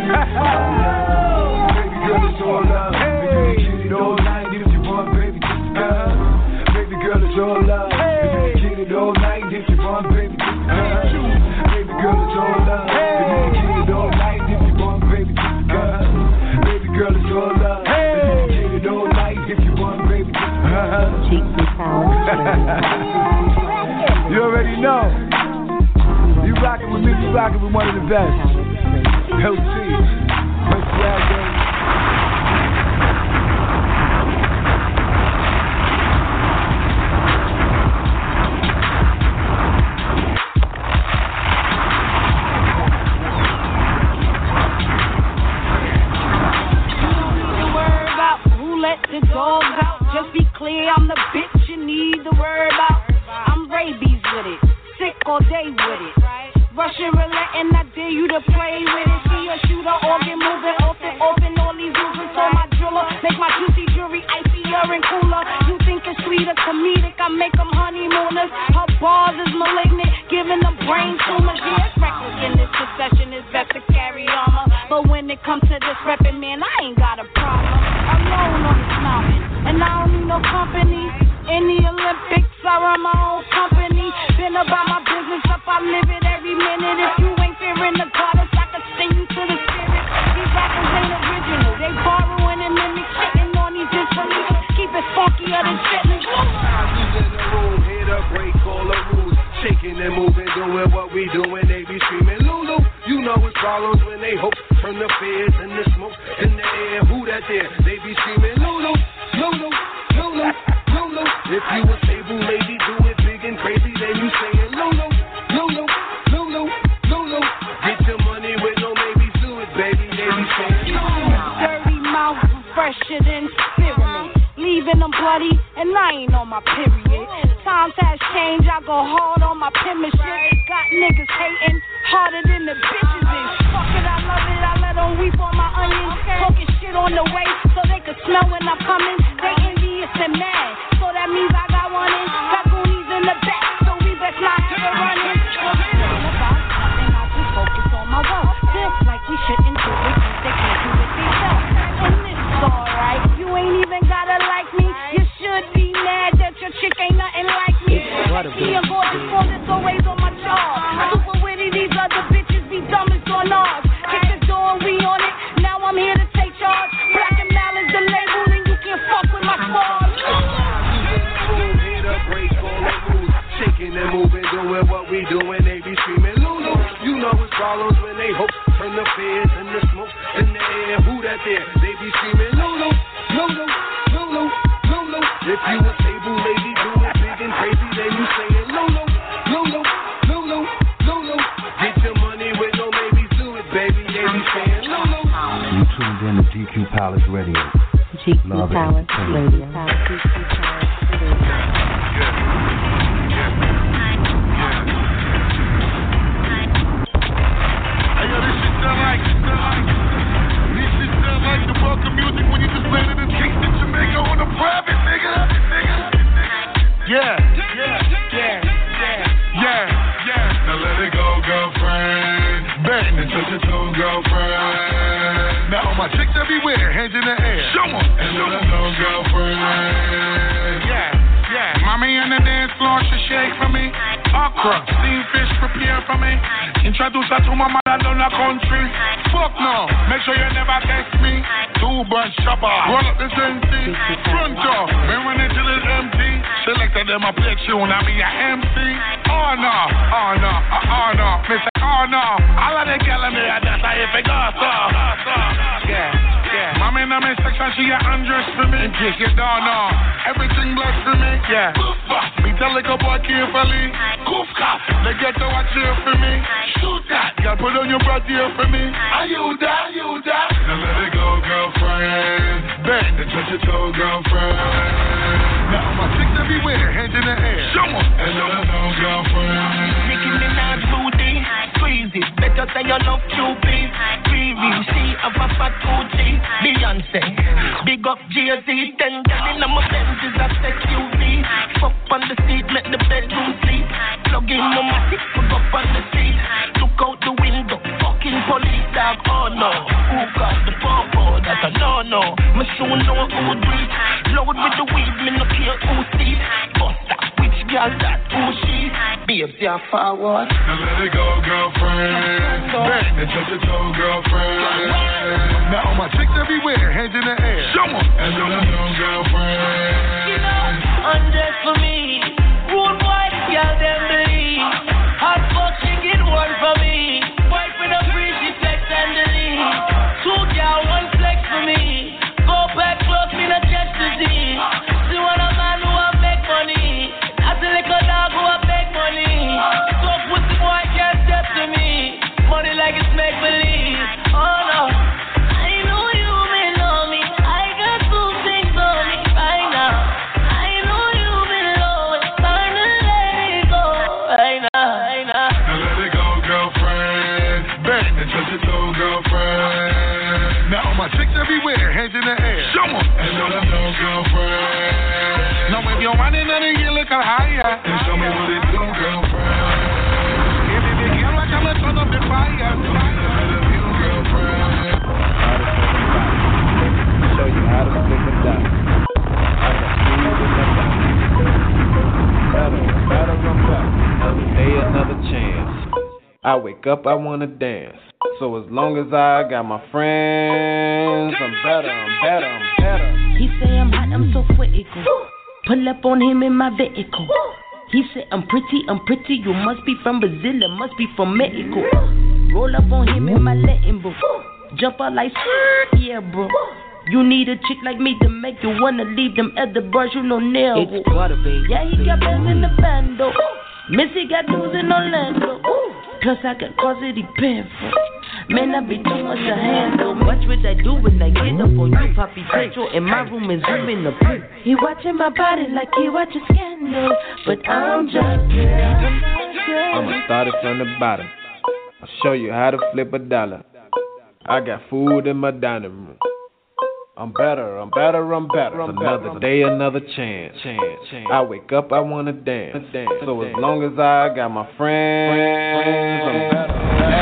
Baby girl, it's all love. Hey. You can get it all night if you want, baby. Baby girl, it's all love. Hey. You can get it all night if you want, baby. Baby girl, it's all love. Hey. You can get it all night if you want, baby. Baby girl, it's all love. Hey. You can get it all night if you want, baby. GQ Palace Radio. You already know. You rockin' with me, you rockin' with one of the best. LC. The dog out, just be clear, I'm the bitch you need to worry about. I'm rabies with it, sick all day with it. Russian roulette and I dare you to play with it. See a shooter, organ moving, open all these movements on my driller. Make my juicy jewelry icier and cooler. You think it's sweeter, comedic, I make them honeymooners. Her bars is malignant, giving them brain tumors. Yeah, it's reckless in this succession, it's best to carry armor. But when it comes to this reppin', man, I ain't got a problem. Alone on the snobbing, and I don't need no company. In the Olympics, I run my own company. Been about my business up, I live it every minute. If you ain't fearing the goddess, I can sing you to the spirit. These rappers ain't original, they borrowing and mimic shitting on these instruments. Keep it funkier than chitlins. Who's in the room, hit up, break all the rules. Shaking and moving, doing what we doing. They be screaming, Lulu. You know it's problems when they hope. Turn the feds and the smoke in the air. Who that there? They be screaming, Lulu, Lulu, Lulu, Lulu. If you a stable lady, do it big and crazy, then you saying Lulu, Lulu, Lulu, Lulu. Get your money with no maybes, do it, baby. They be saying dirty mouth, fresher than spearmint. Leaving them bloody, and I ain't on my period. Times has changed, I go hard on my penmanship. Got niggas hating harder than the bitches is. Fuck it, I love it, I let them weep on my onions. Talking shit on the way, so they can smell when I'm coming. They envious and mad, so that means I got one in. Got goonies in the back, so we best not hit a running. And I just focus on my work. Just like we shouldn't do it, they can't do it themselves. And this is alright, you ain't even gotta like me. You should be mad that your chick ain't nothing like me. Sexy and gorgeous, for this always on my chart. Super witty, these other bitches be dumb as doorknobs. Kick the door, we on it. Now I'm here to take charge. Black and Mal is the label, and you can't fuck with my squad. GQ Palace Radio. Welcome music when you just landed in Kingston, Jamaica on a private, nigga. Yeah. Now let it go, girlfriend. Bang and touch your toe, girlfriend. Now all my chicks everywhere, hands in the air. Show 'em. And let them know, girlfriend. Yeah. Mommy on the dance floor, she shake for me. Okra, steamed fish, prepare for me. Introduce her to my mother down the country. Fuck no, make sure you never test me. Two bunch chopper, roll up the sensei. Front door, when it till it's empty. Selected them a play tune, I be a MC. Oh no, me say oh no. All of the girls in there, that's how if it goes so. Yeah. Mommy in my section, she get undressed for me. In case you don't know, everything blessed for me. Yeah. Me tell the boy carefully. Kufka, they get to watch here for me. Shoot that, girl, put on your bra here for me. Are you that? Now let it go, girlfriend. Bang and touch your toe, girlfriend. Now all my chicks everywhere, hands in the air. Show 'em. And let her know, girlfriend. Nicki Minaj booty, squeeze it. Better say you love Cupid. Creamy, she have a fat coochie. Beyonce, big up Jay-Z. 10 girl in my Benz is a sex UV. Fuck on the seat, make the bedroom sleep. Plug in my matic, put up on the seat. Look out the window, fucking police dog. Oh no, who got the popo? That's a no. Me soon know who do it. Load with the weed, me no care who see. Buster, which girl that? Who she? Babes, you're forward. Now let it go, girlfriend. Bang and touch your toe, girlfriend. Now all my chicks everywhere, hands in the air. Show 'em. And let them know, girlfriend. You know, undress for me. Rude boy, girl, them believe. Hot fuck, she get one for me. Wife with a free, she flex and delete. Two girl, one flex for me. Go back close, me not just to see. See what a man who a make money. That's a little dog who a make money. So pussy boy can't step to me. Money like it's make believe. Oh no. I know you may know me. I got two things on me right now. I know you been low. It's time to let it go right now. Now let it go, girlfriend. Bang and touch your toe, girlfriend. Now all my chicks everywhere, hands in the air. Show 'em. And let them know, girlfriend. Now if you're running on it, you look higher. And show me what it do, girlfriend. If it big girl, like I'm gonna turn up the fire. Show me the better view, girlfriend. Show you how to flip a dot. I got food in my body. Better. Another day, another chance. I wake up, I wanna dance. So as long as I got my friends, I'm better. He say I'm hot, I'm so critical. Pull up on him in my vehicle. He said I'm pretty. You must be from Brazil, it must be from Mexico. Roll up on him in my Latin book. Jump out like yeah, bro. You need a chick like me to make you wanna leave them other bros, you know nail. It's water, baby. Yeah, he got bands in the bando. Missy got news in Orlando. Plus I got cause it depend for. Man, I be too much to handle. Watch what I do when I get up on you, Poppy Central. And my room is zooming the pool. He watching my body like he watching Scandal. But I'm just I'ma start it from the bottom. I'll show you how to flip a dollar. I got food in my dining room. I'm better. Another day, another chance. I wake up, I wanna dance. So as long as I got my friends, I'm better.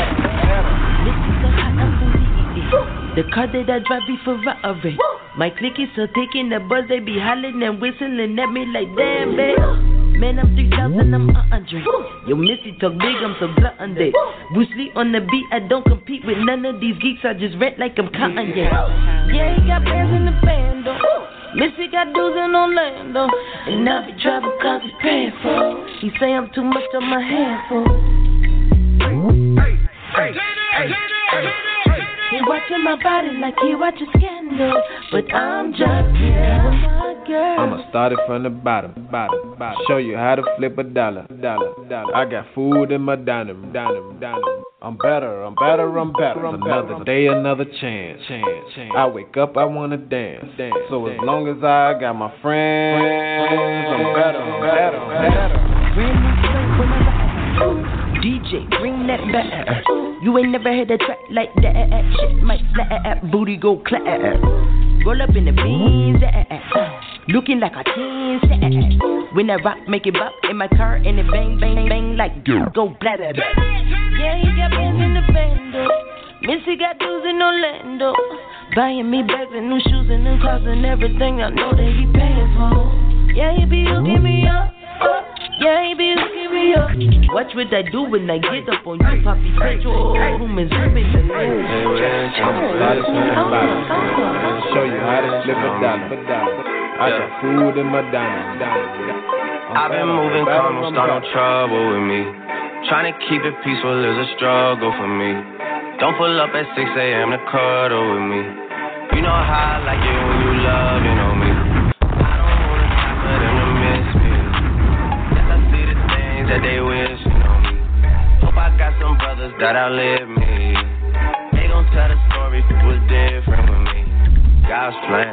The car that I drive be Ferrari. My clique is so taking the buzz, they be hollering and whistling at me like damn, babe. Man, I'm 3,000, I'm 100. Yo, Missy talk big, I'm so gluttoned. Bruce Lee on the beat, I don't compete with none of these geeks. I just rap like I'm Kanye. Yeah, he got bands in the band, though. Missy got dudes in Orlando. And now he travel cause he's paying for. He say I'm too much on my handful. He watching my body like he watching Scandal. But I'm just here with my I'ma start it from the bottom. Show you how to flip a dollar. I got food in my dining room. I'm better. Another day, another chance. I wake up, I wanna dance. So as long as I got my friends, I'm better. DJ, bring that back. You ain't never had a track like that. Shit might slap, booty go clap. Roll up in the beans, looking like a teen set. When I rock, make it bop in my car, and it bang, bang, bang like go bladder. Yeah, he got bands in the bando. Missy got dudes in Orlando. Buying me bags and new shoes and new clothes and everything. I know that he paying for. Yeah, he be hooking me up. Yeah, he be hooking me up. Watch what I do when I get up on you, Papi Pedro. Room is ripping the name. Show you how to flip a dollar. I got food in my dining. I've been moving calm, don't start no trouble with me. Trying to keep it peaceful is a struggle for me. Don't pull up at 6 a.m. to cuddle with me. You know how I like it when you loving on me. I don't wanna stop for them to miss me. Yes, I see the things that they wishing on me. Hope I got some brothers that outlive me. They gon' tell the story if it was different with me. God's plan.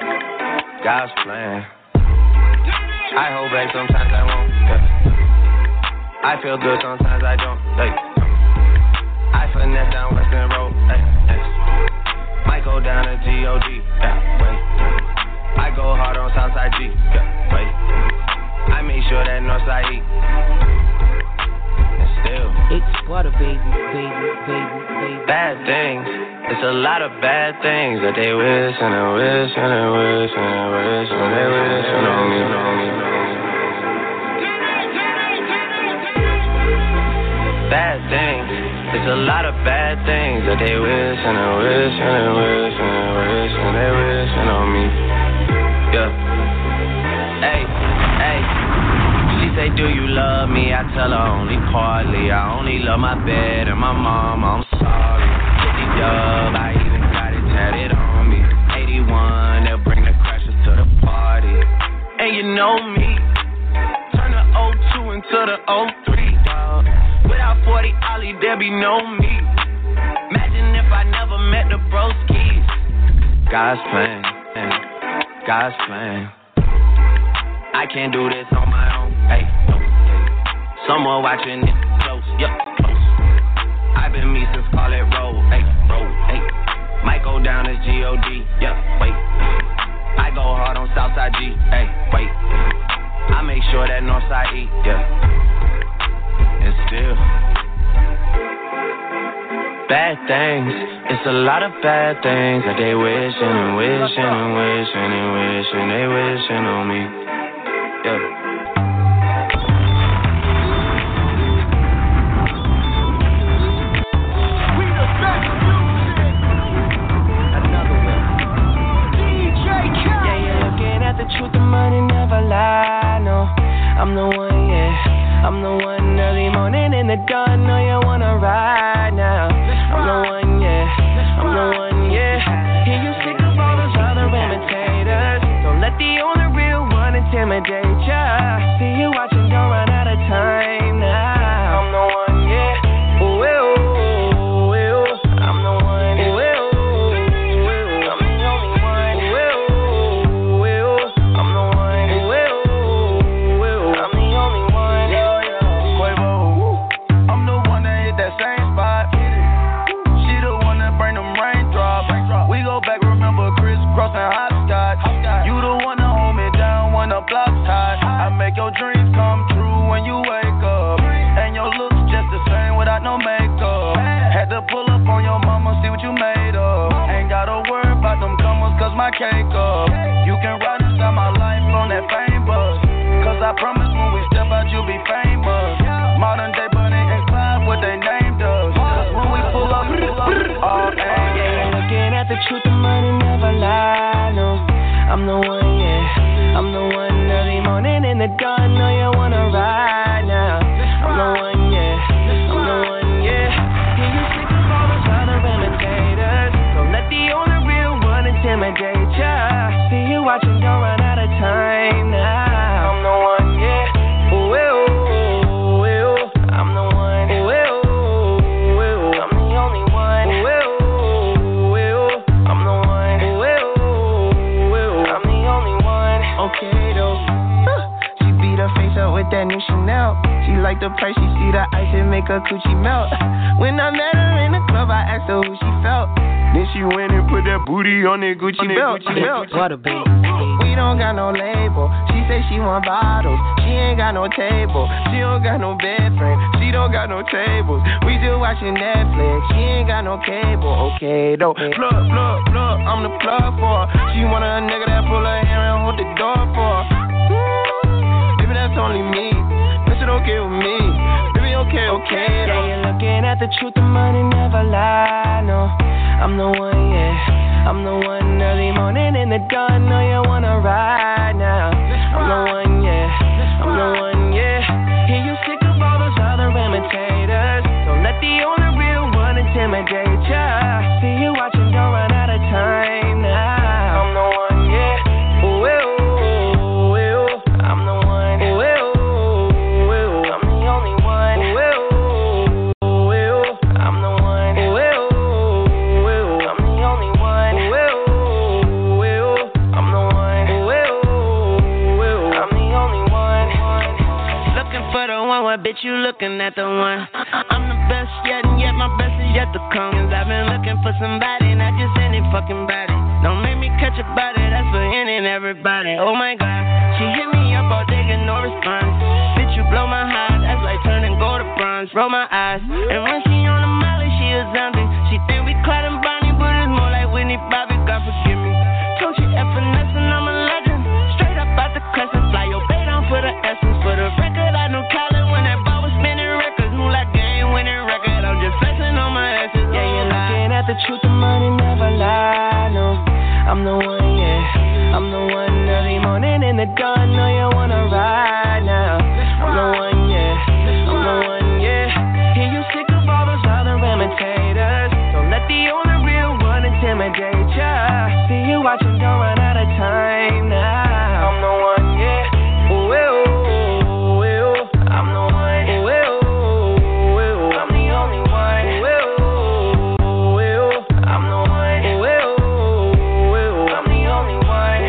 I hold back sometimes I won't. Yeah. I feel good sometimes I don't. Like, I finesse down Western Road. Might go down to G.O.D. Yeah, wait. I go hard on Southside G. Yeah, wait. I make sure that Northside E. And still, it's water, baby. Bad things. It's a lot of bad things that they wish and they wish and they wish and they wish and they wish on me. Bad things. It's a lot of bad things that they wish and they wish and they wish and they wish and they wish on me. Yeah. Hey. She say, do you love me? I tell her only partly. I only love my bed and my mom. I'm sorry. Dub, I even got it tatted on me. 81, they'll bring the crashers to the party. And you know me, turn the 02 into the 03, dog. Without 40 Ollie, there be no me. Imagine if I never met the broskies. God's plan. I can't do this on my own. Hey, someone watching it close, yup, close. I've been me since call it roll, hey. Might go down to G.O.D., yeah, wait. I go hard on Southside G, hey, wait. I make sure that Northside E, yeah. And still, bad things. It's a lot of bad things that they wishing and wishing and wishing and wishing. They wishing on me, yeah. The truth, the money never lie, no. I'm the one, yeah. I'm the one early morning in the dawn. No, you wanna ride now. I'm the one, yeah. Hear you sick of all those other imitators. Don't let the only real one intimidate ya. See you watching, don't run out of time now. I'm the one, yeah. I'm the one, your dreams come true when you wake up. And your looks just the same without no makeup. Had to pull up on your mama, see what you made of. Ain't gotta worry about them comers, cause my cake up. You can ride inside my life on that fame bus. Cause I promise when we step out, you'll be famous. Modern day Bunny and Clyde, what they named us. Cause when we pull up, all aim. Yeah, looking at the truth, the money never lie, no. I'm the one, yeah. I'm the one early morning in the dawn. No, you wanna ride now. I'm the one, yeah. Hear you sick of all those other imitators. Don't let the only real one intimidate ya. See you watching, don't run out of time. with that new Chanel. She like the price, she see the ice and make her coochie melt. When I met her in the club, I asked her who she felt. Then she went and put that booty on that Gucci belt. What a baby. We don't got no label. She say she want bottles. She ain't got no table. She don't got no bed frame. She don't got no tables. We just watching Netflix. She ain't got no cable. Okay, though. Plug. I'm the plug for her. She want a nigga that pull her hair and hold the door for her. Baby, that's only me. That shit okay with me. Baby, okay. Yeah, you're looking at the truth, the money never lie, no. I'm the one, yeah. I'm the one early morning in the dawn. Know you wanna ride now. I'm the one, yeah. Hear you sick of all those other imitators. Don't let the only real one intimidate ya. See you watching, don't run out of time now. I'm the one, yeah. I'm the one. I'm the only one. I'm the one. I'm the only one. I'm the one. I'm the only one. Looking for the one, what bitch you looking at the one? I'm the best yet, and yet my best is yet to come. Cause I've been looking for somebody, not just any fucking body. Don't make me catch a body, that's for any and everybody. Oh my god, she hit me up all day, get no response. Bitch, you blow my heart, that's like turning gold to bronze. Roll my eyes, and when she on the molly, she a zombie. She think we Clyde and Bonnie, but it's more like Whitney Bobby, God forgive me. Told you F&S and I'm a legend. Straight up out the crescent, fly your bait on for the essence. For the record, I know Khaled when that ball was spinning records. Move like game winning record, I'm just flexing on my asses. Yeah, you're looking at the truth, the money never lie, no. I'm the one, yeah. I'm the one early morning in the dawn. Know you wanna ride now. I'm the one, yeah. Hear you sick of all those other imitators. Don't let the only real one intimidate ya. See you watching, don't run out of time now. I'm the one, yeah. I'm the one. I'm the only one. I'm the one. I'm the only one.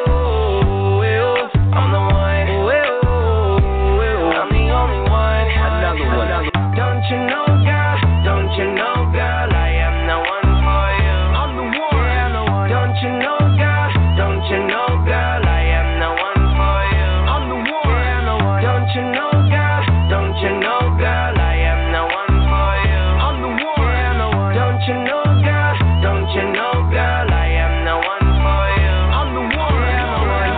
I'm the one. I'm the only one. Another one. Don't you know, girl, I am the one for you. I'm the one. Yeah, I'm the one. Don't you know, girl, I am the one for you. I'm the one. Yeah, I'm the one. Don't you know, girl, I am the one for you. I'm the one. Yeah, I'm the one. Don't you know, girl, I am the one for you. I'm the one. Yeah, I'm the one.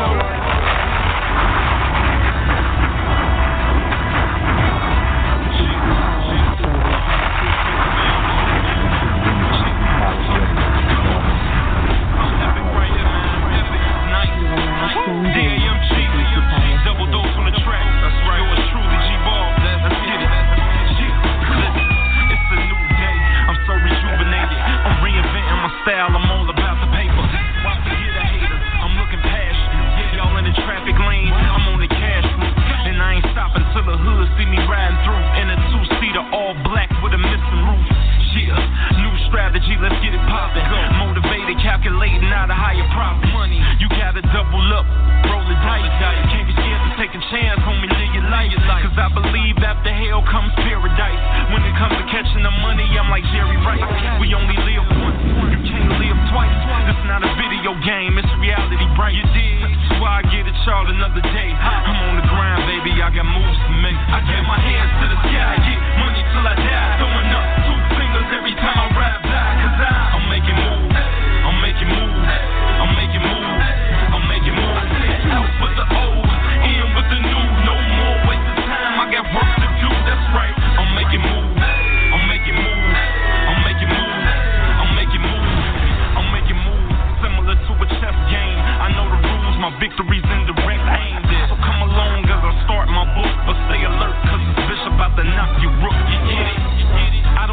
Double dose on the track. That's right. Yours truly, G-Ball. Let's get it. It's a new day. I'm so rejuvenated. I'm reinventing my style. I'm all about the paper. Why forget the haters? I'm looking past you. Y'all in the traffic lane. I'm on the cash route. And I ain't stopping till the hood see me riding through. In a two-seater, all black with a missing roof. Yeah, new strategy, let's get it poppin'. Motivated, calculating out a higher profit. Money, you gotta double up, roll the dice. You can't be scared to take a chance, homie, live your life. Cause I believe after hell comes paradise. When it comes to catching the money, I'm like Jerry Rice. We only live once, you can't live twice. This not a video game, it's reality, right? You did, that's why I get it, y'all, another day. I'm on the grind, baby, I got moves to make. I get my hands to the sky, get money till I die. Throwing up 2 fingers every time I rap by. Cause I'm making moves, I'm making moves, I'm making moves, I'm making moves. Out with the old, in with the new, no more waste of time. I got work to do, that's right. I'm making moves, I'm making moves, I'm making moves, I'm making moves, I'm making moves. Similar to a chess game, I know the rules, my victory's in direct aim. So come along as I start my book, but stay alert, cause this bitch about to knock you rook. You get it? I don't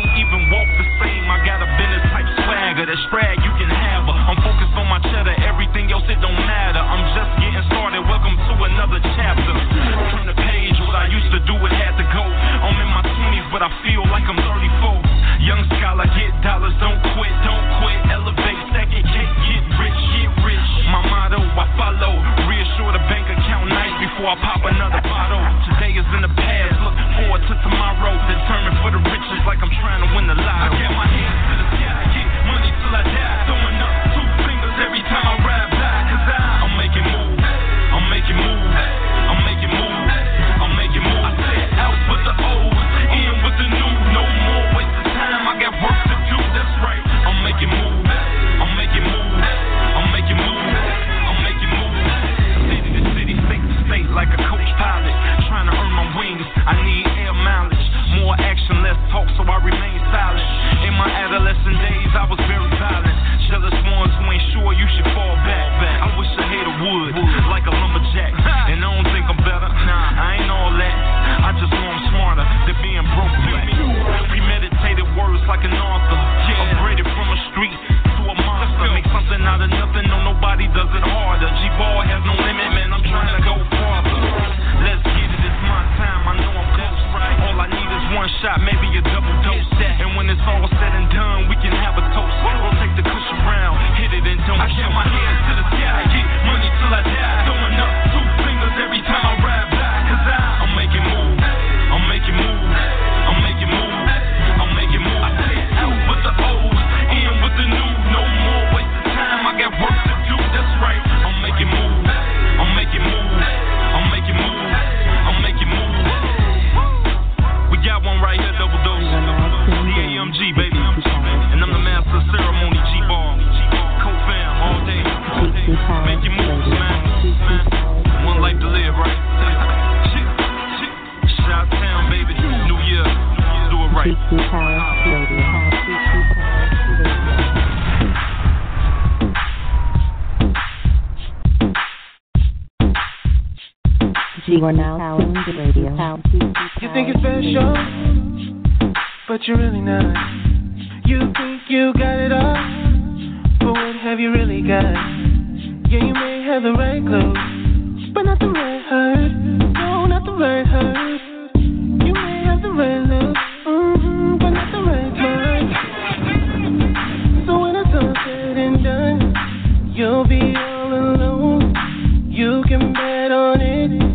before I pop another bottle. Today is in the past, look forward to tomorrow. Determined for the riches like I'm trying to win the lotto. I get my hands to the sky, get money till I die. Throwing up 2 fingers every time I ride by. Cause I'm making moves, I'm making moves, I'm making moves, I'm making moves. I said out with the old, in with the new. No more wasted time, I got work to do, that's right. I'm making moves, I'm making moves, I'm making moves, I'm making moves. City to city, state to state, like a coach pilot. Trying to earn my wings, I need air mileage. More action, less talk, so I remain silent. In my adolescent days, I was very violent. Jealous ones who ain't sure you should fall back. I wish a hater would, like a lumberjack. And I don't think I'm better, nah, I ain't all that. I just know I'm smarter than being broke black. Premeditated words like an author, upgraded from a street to a monster. Make something out of nothing, no nobody does it harder. G-Ball has no limit, man, I'm trying to go farther. Let's get it, it's my time, I know I'm close, right? All I need is one shot, maybe a double dose. And when it's all said and done, we can have a toast. We'll take the kush around, hit it and don't. I get my hands to the sky, get money till I die. Throwing up 2 fingers every time I ride by. Cause I'm making moves, I'm making moves, I'm making moves, I'm making moves. I said out with the old, in with the new. No more wasted time, I got work to do, that's right. I'm making moves, I'm making moves, I'm making moves, I'm making moves. We got one right here, double dose. DAMG, baby. And I'm the master of ceremony, G-Ball. Co-fam, all day. Make your moves, man. One life to live, right? Shout town, baby. New year. Do it right. GQ Palace Radio. You are now tuned to radio. You think you're special, but you're really not. You think you got it all, but what have you really got? Yeah, you may have the right clothes, but not the right heart. No, not the right heart. You may have the right look, but not the right mind. So when it's all said and done, you'll be all alone. You can bet on it.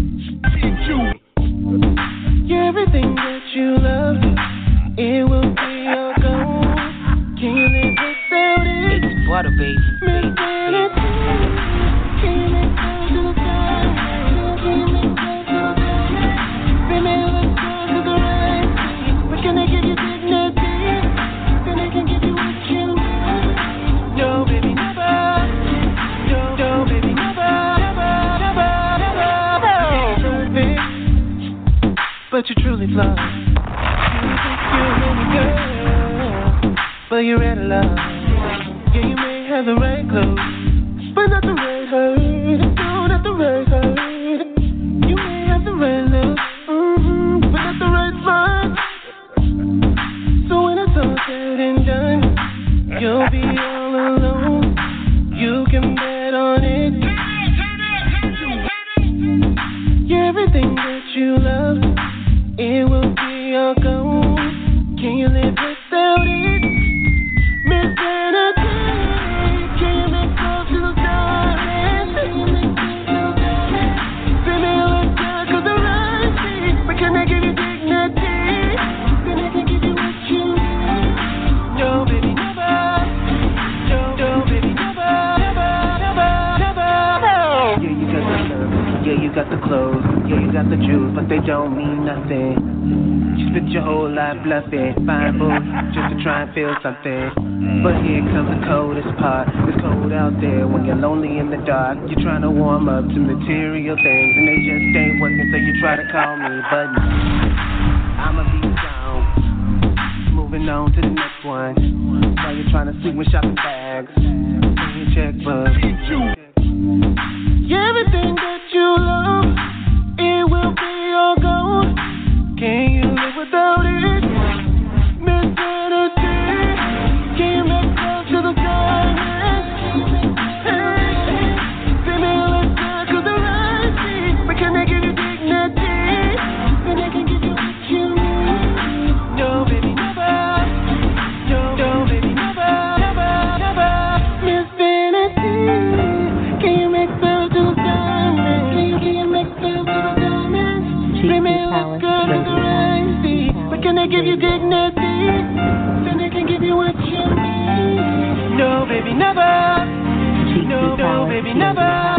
Everything that you love, it will be all gone. Can you live without it? It's water, baby. Can you live close to the sky? Can you live close to the sky? Baby, let's go to the right. But can they give you dignity? Then they can give you what you need. No, baby, never. No, baby, never. But you're truly flawed. You think you're really good, but you're at a loss. Yeah, you may have the right clothes, but not the right heart. No, not the right heart. You may have the right look, but not the right spot. So when it's all said and done, you'll be all alone. You can bet on it. Yeah, everything that you love, it will be all gone. Can you live without it? Miss Vanity, can you live close to the stars? Baby, let's go to the right seat. But can I give you dignity? Then I can give you what you need. No, baby, never. No, baby, never. Yeah, you got the love. Yeah, you got the clothes. Yeah, you got the jewels, but they don't mean nothing. You spent your whole life bluffing, fine boots, just to try and feel something. But here comes the coldest part. It's cold out there when you're lonely in the dark. You're trying to warm up to material things, and they just ain't working, so you try to call me, but I'ma be gone. Moving on to the next one. While you're trying to sleep with shopping bags in your checkbook. Everything that you love, it will be all gone. Can you live without it? Miss Vanity, can you live close to the darkness? Hey, baby, let's go to the right seat. But can I give you dignity? Then I can give you what you need. No, baby, never. No, baby, never. Miss Vanity. Finna give you dignity. Finna can give you what you need. No, baby, never. No, baby, never.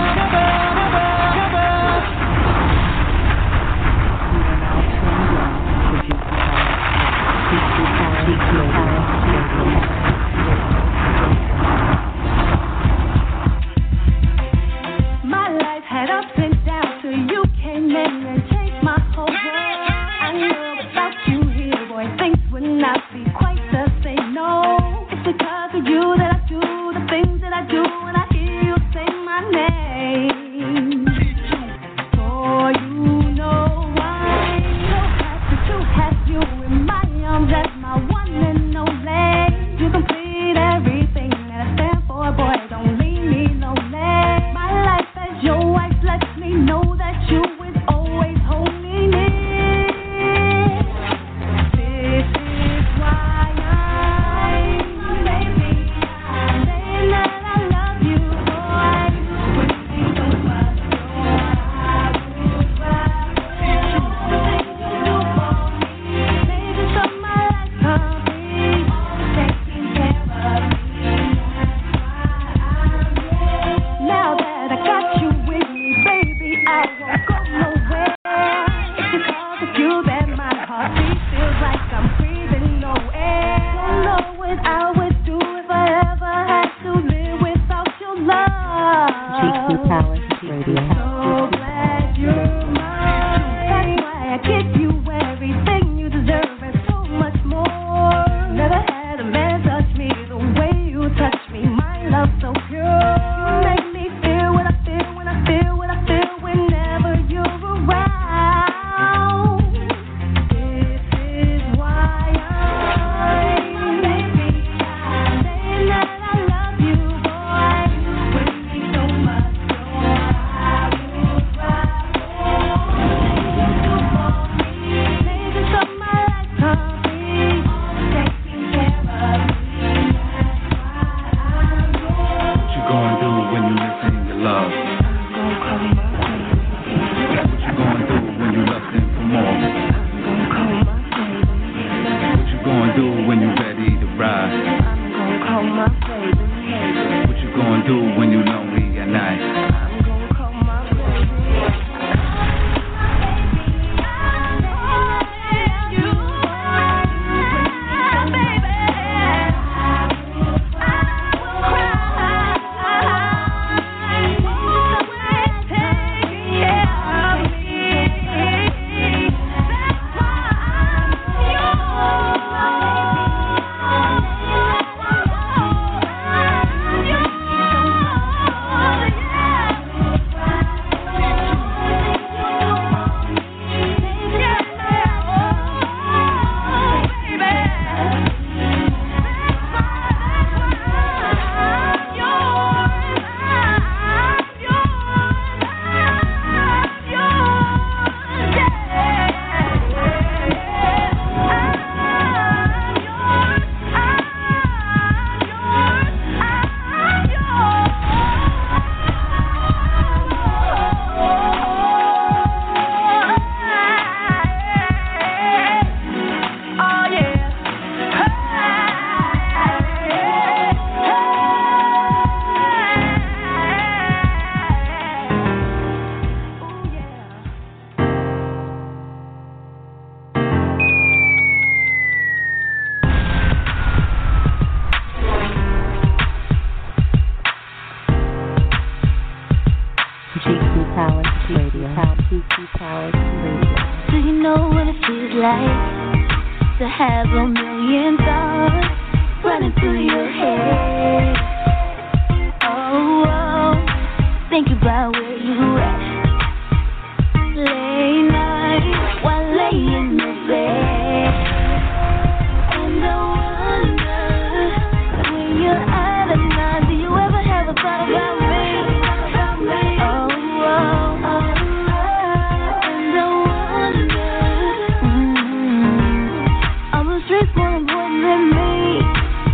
My life had ups and downs till you came in and changed my whole world. I know without you here, boy, things would not be quite the same. No, it's because of you that I do the things that I do when I hear you say my name. For you know why. So happy to have you in my arms as my one and only. You complete everything that I stand for, boy. Don't leave me lonely. My life as your wife lets me know that you will always hold me near. This is why I'm baby. I'm saying that I love you, boy. When we don't love you, I will cry. The things you do for me, ladies of my life, complete. Taking care of me, now that I got you with me, baby, I won't go nowhere. It's because of you that my heartbeat feels like I'm breathing no air. Don't know what I would do if I ever had to live without your love. GQ Palace Radio. So glad you're mine. That's why I give you everything you deserve and so much more. Never had a man touch me the way you touch me. My love so pure. You make me feel what I feel when I feel what I feel whenever you're around. This is why I'm baby. I'm saying that I love you, boy. When we so much more, I will cry. Ladies of my life, complete. Taking care of me. What you gonna do when you listen to your love? What you gonna do when you lusting for more? What you gonna do when you ready to ride? What you gonna do when you lonely at night? GQ Palace Radio. GQ Palace Radio. Do you know what it feels like to have a million thoughts running through your head? Oh, think about where you at late night while laying in the bed. And I wonder when you're out of mind, do you ever have a thought about me?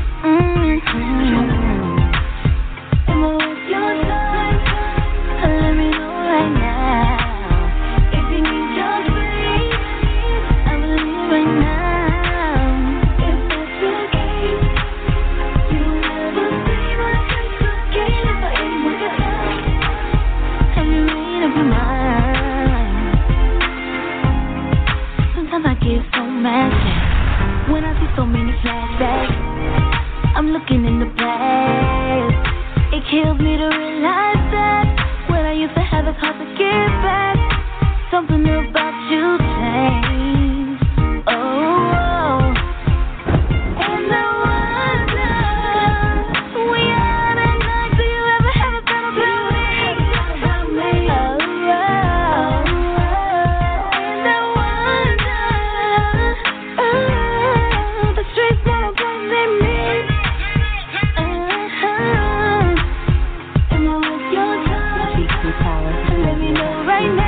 Am I worth your time? up your mind. Sometimes I get so mad when I see so many flashbacks. I'm looking in the past. It kills me to realize that when I used to have it's hard to get back. Something about you changed. Oh, and I wonder, when you're out at night, do you ever have a thought about me? Oh, and I wonder, the streets never blame me. Am I with your time? Let me know right now.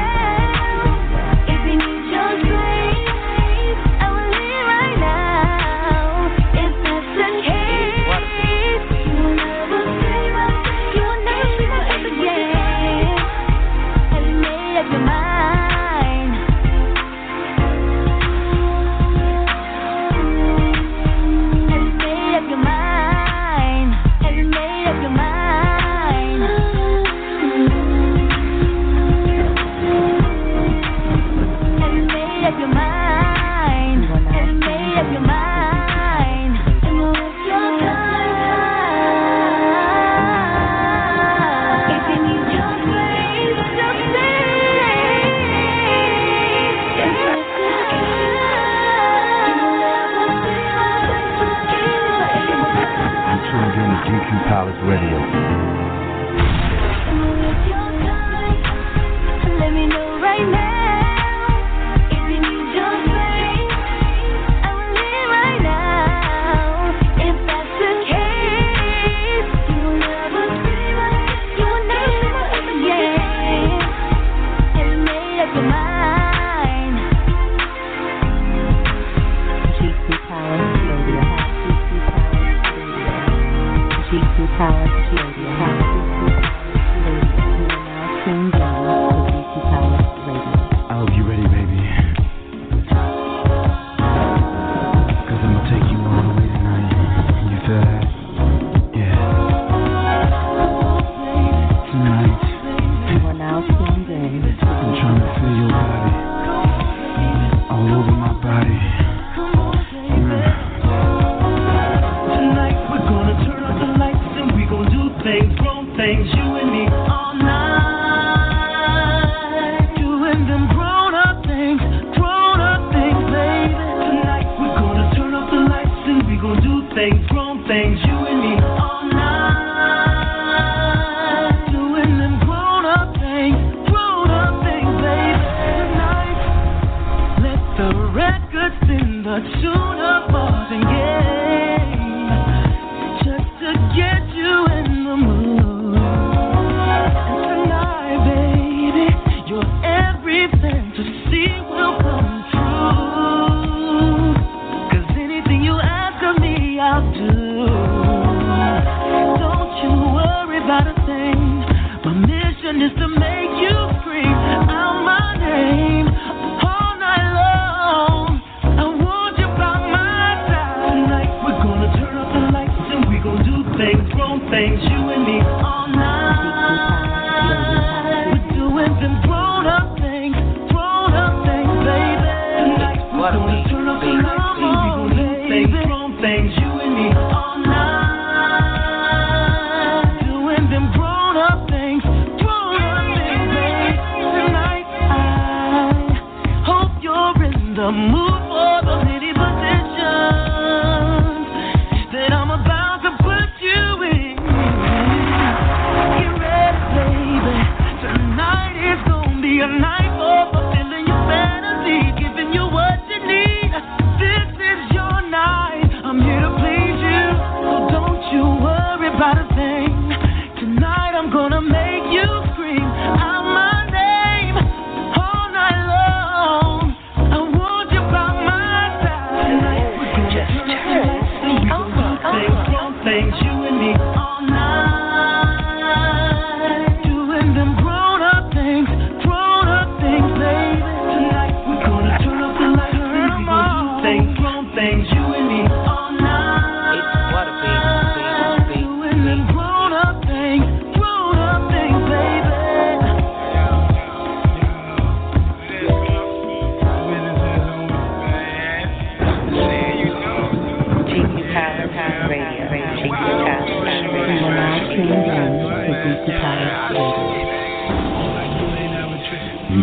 About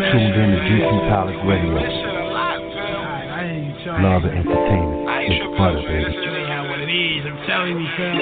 tuned in to GQ Palace Radio. Love and entertainment. It's butter, baby. You ain't have one of these, I'm telling you, fam.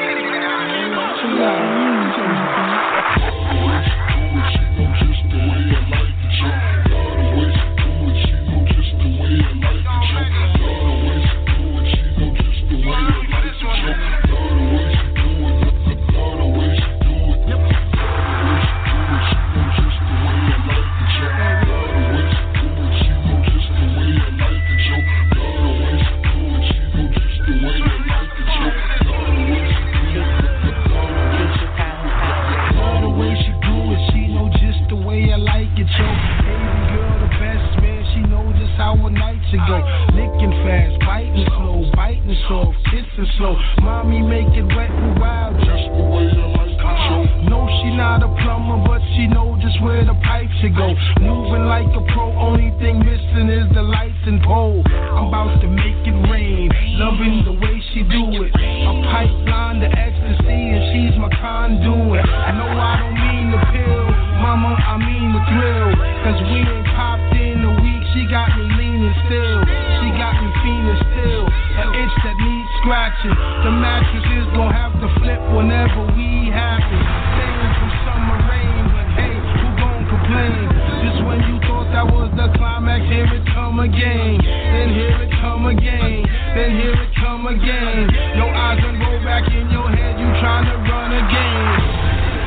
Licking fast, biting soft, kissing slow. Mommy make it wet and wild, just the way I like it. No, she not a plumber, but she know just where the pipe should go. Moving like a pro, only thing missing is the lights and pole. I'm about to make it rain, loving the way she do it. A pipeline to ecstasy, and she's my conduit. No, I don't mean the pill, mama, I mean the thrill. Cause we ain't popped in a week, she got me leaning still. She got me feeling still, an itch that needs scratching. The mattress is gon' have to flip whenever we happen. Staying from summer rain, but hey, who gon' complain? Just when you thought that was the climax, here it come again. Then here it come again, then here it come again. Your eyes done roll back in your head, you tryna run again.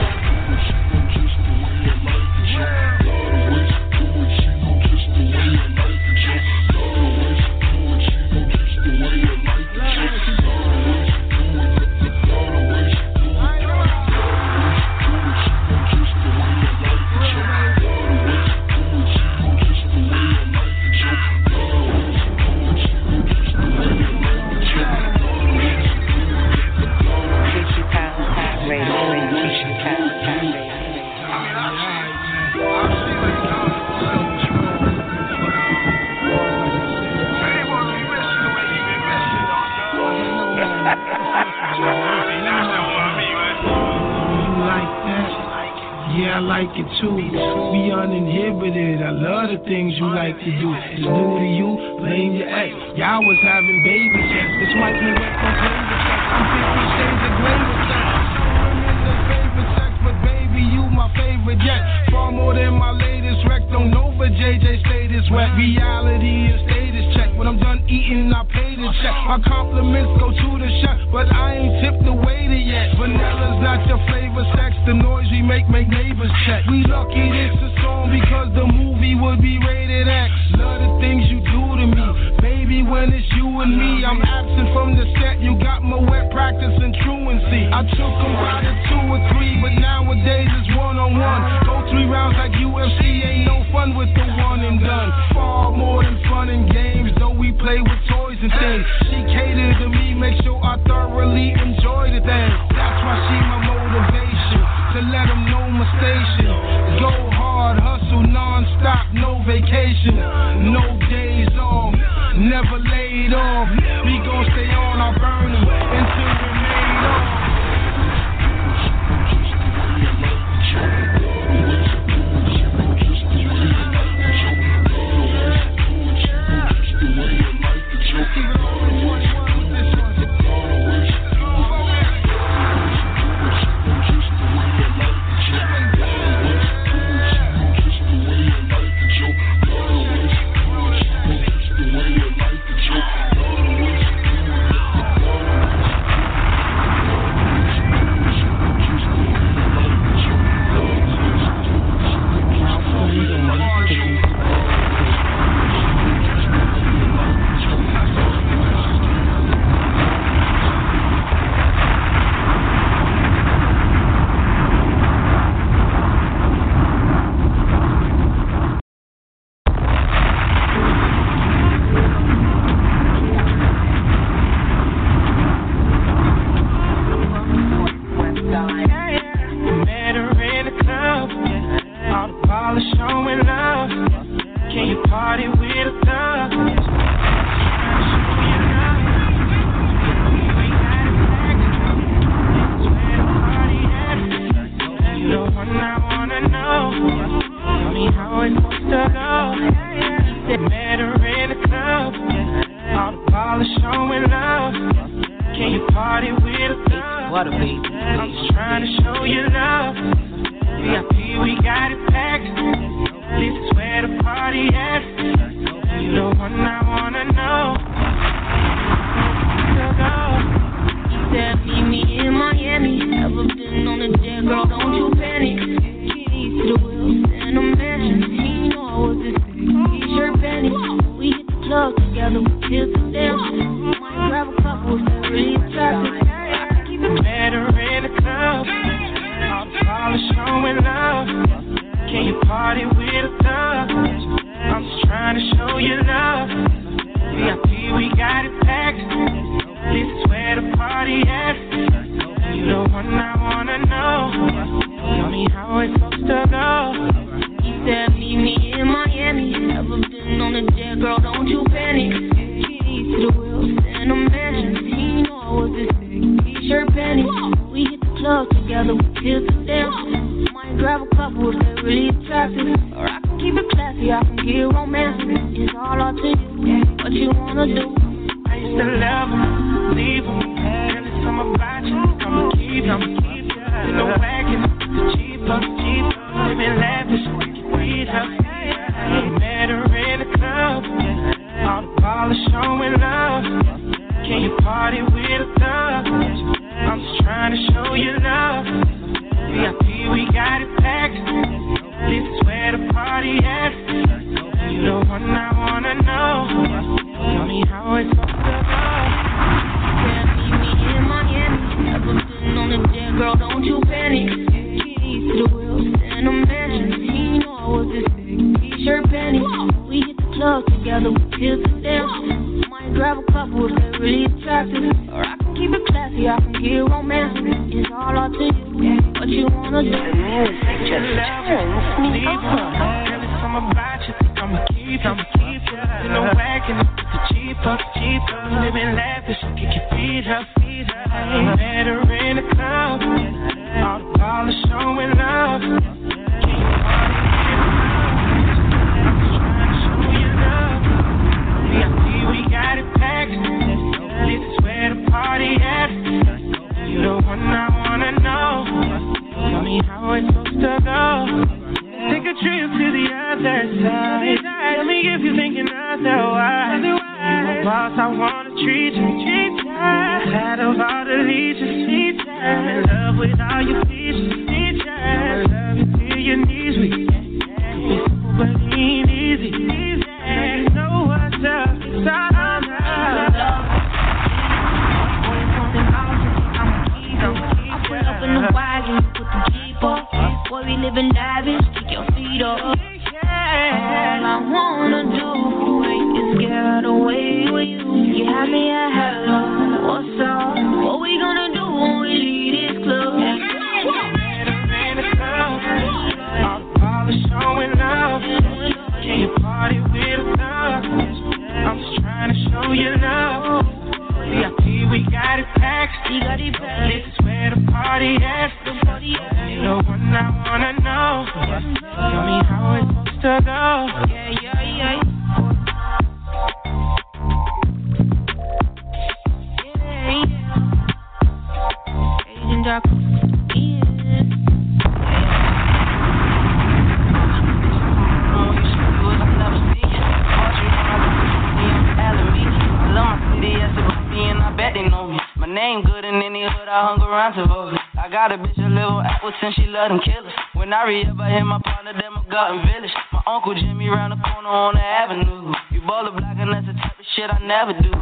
Yeah, I like it too. Be uninhibited. I love the things you like to do. It's new to you, blame your ex. Y'all was having baby sex. This might be wet from flavor sex. I'm 50 shades of greater sex. Some women the favorite sex, but baby, you my favorite yet. Far more than my latest wreck. Don't know, but JJ stay this wet. Reality is status check. When I'm done eating, I pay the check. My compliments go to the chef, but I ain't tipped the waiter yet. Vanilla's not your flavor sex. The noise we make neighbors check. We lucky this a song because the movie would be rated X. Love the things you do to me, baby. When it's you and me, I'm absent from the set. You got my wet practicing truancy. I took them by the 2 or 3, but nowadays it's one-on-one. Go 3 rounds like UFC, ain't no fun with the one and done. Far more than fun and games, though we play with toys and things. She catered to me, make sure I thoroughly enjoy the thing. That's why she my motivation, to let them know my station. Go hard, hustle non-stop, no vacation, no days off, never laid off. We gon' stay on, I'll burn them until we're made off. water, baby. I'm just trying to show you love. VIP, we got it packed. This is where the party at. You the one I wanna know. He said, meet me in Miami. Ever been on a jet, girl, don't you panic. Keys to the wheels and a mansion. He know I was this big t-shirt panties. We hit the club together, we killed the dance. Might grab a couple that really attractive. Keep it better in the club. All the showing love. Can you party with a thug? I'm just trying to show you love. VIP, we got it packed. This is where the party at. You the one I wanna know. Tell me how it's supposed to go. He said, meet me in Miami. Ever been on a jet, girl, don't you panic. Keys to the wheels and a mansion. He know I was this big t-shirt panties. We hit the club together, we killed the dance. Might grab a couple if they're really attractive. Or I can keep it classy, I can get romantic. It's all up to you, what you wanna do. I used to love him, leave him. Girl, it's something about you. I'ma keep you in the wagon, the cheaper, living lavish, weed up. Met her in the club, all the ballers showing love. Can you party with a thug? I'm just trying to show you love. VIP, we got it packed. This is where the party at. You the one I wanna know. Tell me how it's supposed to go. Said meet me in Miami. Ever been on a jet, girl, don't you panic. Keys to the wheels and a mansion. He know I was this big t-shirt panties. We hit the club together, we killed the dance. Might grab a couple if they're really attractive. Or I can keep it classy, I can get romantic. It's all up to you, what you wanna do. The music just turns me on. Girl, it's something about you. I'ma keep you in the wagon, the cheaper, living lavish, kick your feet up. Met her in the club, all the ballers showing love. Can you party with a thug? I'm just trying to show you love. VIP, we got it packed. This is where the party at. You the one I wanna know. Tell me how it's supposed to go. Take a trip to the other side. Tell me if you're thinking otherwise. You a boss, I wanna treat you. Tired of all the leeches. I'm in love with all your features. I love you till your knees weak. It's simple but it ain't easy. You know what's up. It's all I'm I pull up in the wagon, put the Jeep up. Boy, we living lavish, kick your feet up. All I wanna do is get away with you. You have me at hello, what's up? What we gonna do when we leave this club? all the ballers showing love. Can you party with a thug? I'm just trying to show you love. VIP, we got it packed. This is where the party at. You the one I wanna know. Tell me how it's supposed to go. Yeah. Agent Dark. My name good in any hood, I hung around to vote. I got a bitch that live on Appleton, she love them killers. When I re-up, I hit my partner, them a Garden Village. My uncle Jimmy round the corner on the avenue. You baller block and that's the type of shit I never do.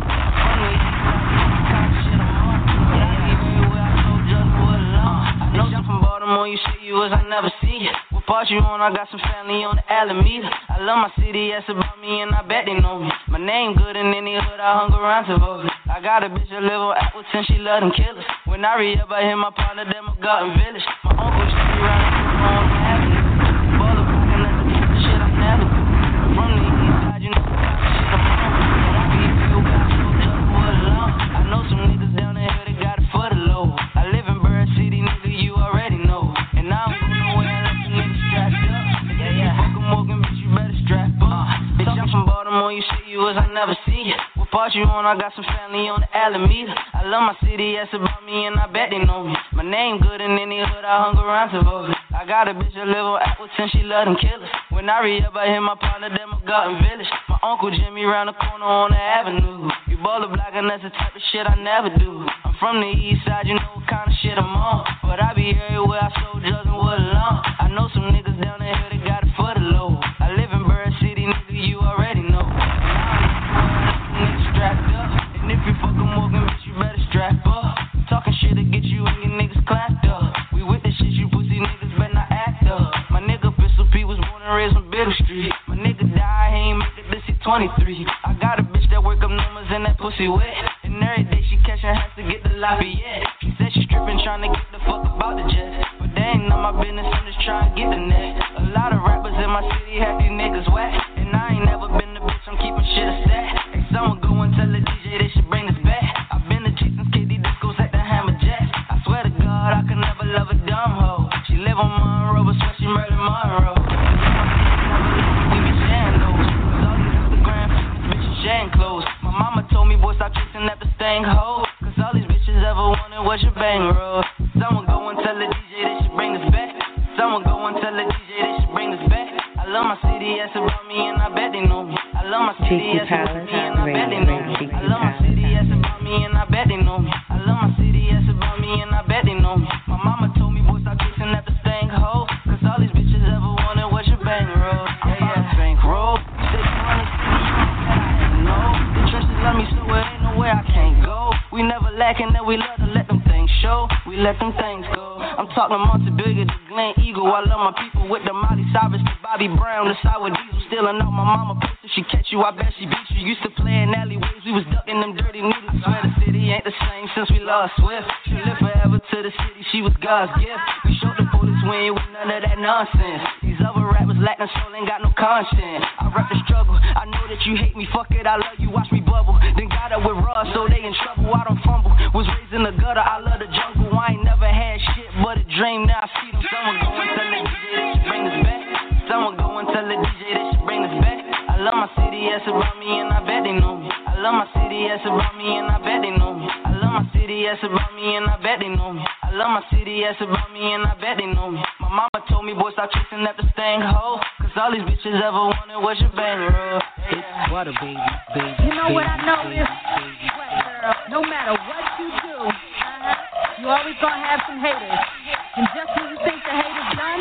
I know you from Baltimore, you say you was, I never see you. What part you on? I got some family on the Alameda. I love my city, that's about me, and I bet they know me. My name good in any hood, I hung around to vote. I got a bitch that live on Appleton, she love them killers. When I re-up, I hit my partner, them a Garden Village. My uncle Jimmy round the corner on the avenue. Baller blocking, that's the type of shit I never do. From the east side, you know the type of shit I'm on. But I be feel got so tough for a long. I know some niggas down the hill, they got it for the low. I live in Bird City, nigga, you already know. And I don't go nowhere unless the niggas strapped up. Yeah. Fuck a Morgan, bitch, you better strap up. Bitch, I'm from Baltimore, you say you was, I never see you. What part you on, I got some family on the Alameda. I love my city, that's about me, and I bet they know me. My name good in any hood, I hung around to vote. I got a bitch that live on Appleton, she love them killers. When I re-up, I hit my partner, them a Garden Village. My uncle Jimmy round the corner on the avenue. You baller black and that's the type of shit I never do. I'm from the east side, you know what kind of shit I'm on. But I be everywhere, I sold drugs and wood alone. I know some niggas down the hill that got it for the low. I live in Bird City, nigga, you already know. Niggas strapped up, and if you fucking Morgan, bitch, you better strap up. Talking shit to get you and your niggas clapped up. We with this shit, you pussy niggas better not act up. My nigga Pistol P was born and raised on Biddle Street. My nigga died, he ain't make it this year 23. I got a bitch that work up numbers and that pussy wet. And every day she catchin' has to get the Lafayette. She said she strippin' trying to get the fuck about the jets. But they ain't none my business, I'm just trying to get the net. A lot of rappers in my city have these niggas whack. And I ain't never been the bitch, I'm keeping shit a set. Hey, someone go and tell the DJ they should bring this back. I've been to G since KD Discos at the Hammer Jacks. I swear to God, I could never love a dumb hoe. She live on Monroe, but swear she murdered Monroe. We be sharing those. Cause all these Instagram bitches sharing clothes. My mama told me, boy, stop chasing after staying hoe. Cause all these bitches ever wanted was your bankroll. Someone go and tell the DJ they should bring this back. Someone go and tell the DJ they should bring this back. I love my city, that's about me, and I bet they know me. I love my city, that's about me, and I bet they know me. I love my city, that's about me, and I bet they know me. I love my city, that's about me, and I bet they know me. My mama told me, boy, stop chasing after staying hoe. Cause all these bitches ever wanted was your bankroll. Yeah, bankroll. Stay on the city, no. The trenches love me, so it ain't nowhere I can't go. We never lacking, and we love to let them things show. We let them things go. I'm talking Montevideo to Glen Eagle. I love my people with the Miley Cyrus to Bobby Brown. The sour diesel stealing out my mama purse. If she catch you, I bet she beat you. Used to play in alleyways, we was ducking them dirty needles. Swear the city ain't the same since we lost Swift. She lived forever to the city, she was God's gift. We showed the police we ain't with none of that nonsense. These other rappers lacking soul, ain't got no conscience. I rap the struggle, I know that you hate me, fuck it, I love you, watch me bubble. Then got up with Ross, so they in trouble, I don't fumble. Was raised in the gutter, I love the jungle. I ain't never had shit but a dream, now I see them. Someone go and tell the DJ they should bring this back. Someone go and tell the DJ they should bring this back. I love my city, that's about me, and I bet they know me. I love my city, that's about me, and I bet they know me. I love my city, that's about me, and I bet they know me. I love my city, that's about me, and I bet they know me. My mama told me, boy, stop chasing after staying hoe. Cause all these bitches ever wanted was your bankroll. It's what a baby, baby. You know what I know baby, is, girl, no matter what you do, you always gonna have some haters. And just when you think the hate is done,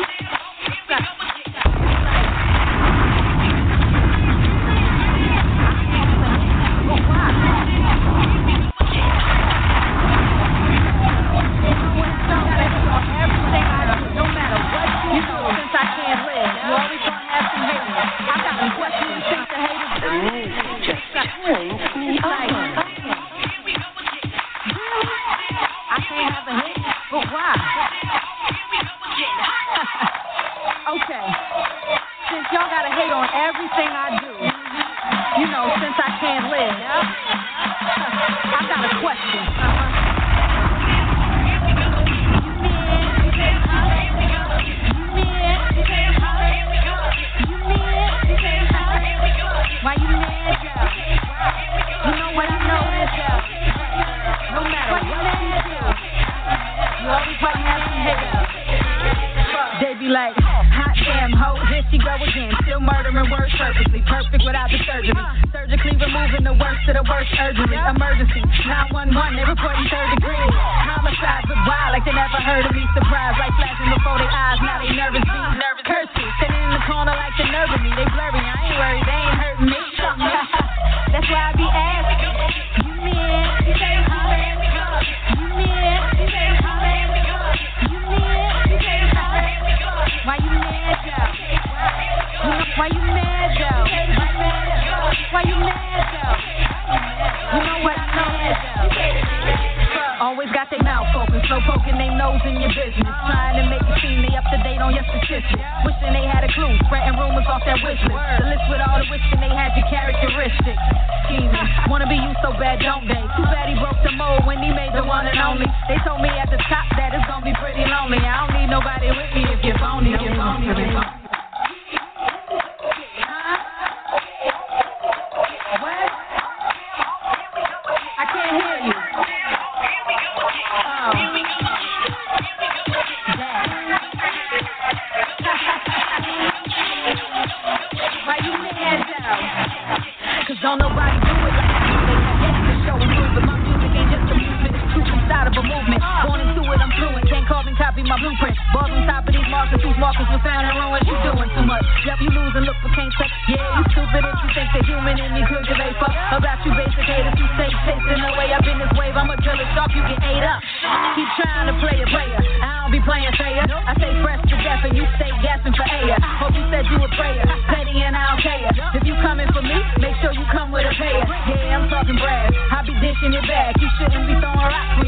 Yep, you lose and look for can't say. Yeah, you stupid if you think the human in me could give a fuck about you basic haters who stay chasing the way up in this wave. I'm a driller shark, you get ate up. Keep trying to play a player. I don't be playing fair. I stay fresh to death and you stay gasping for air. Hope you said you a prayer. Petty and I don't care. If you coming for me, make sure you come with a payer. Yeah, I'm talking brass. I be dishing it back. You shouldn't be throwing rocks when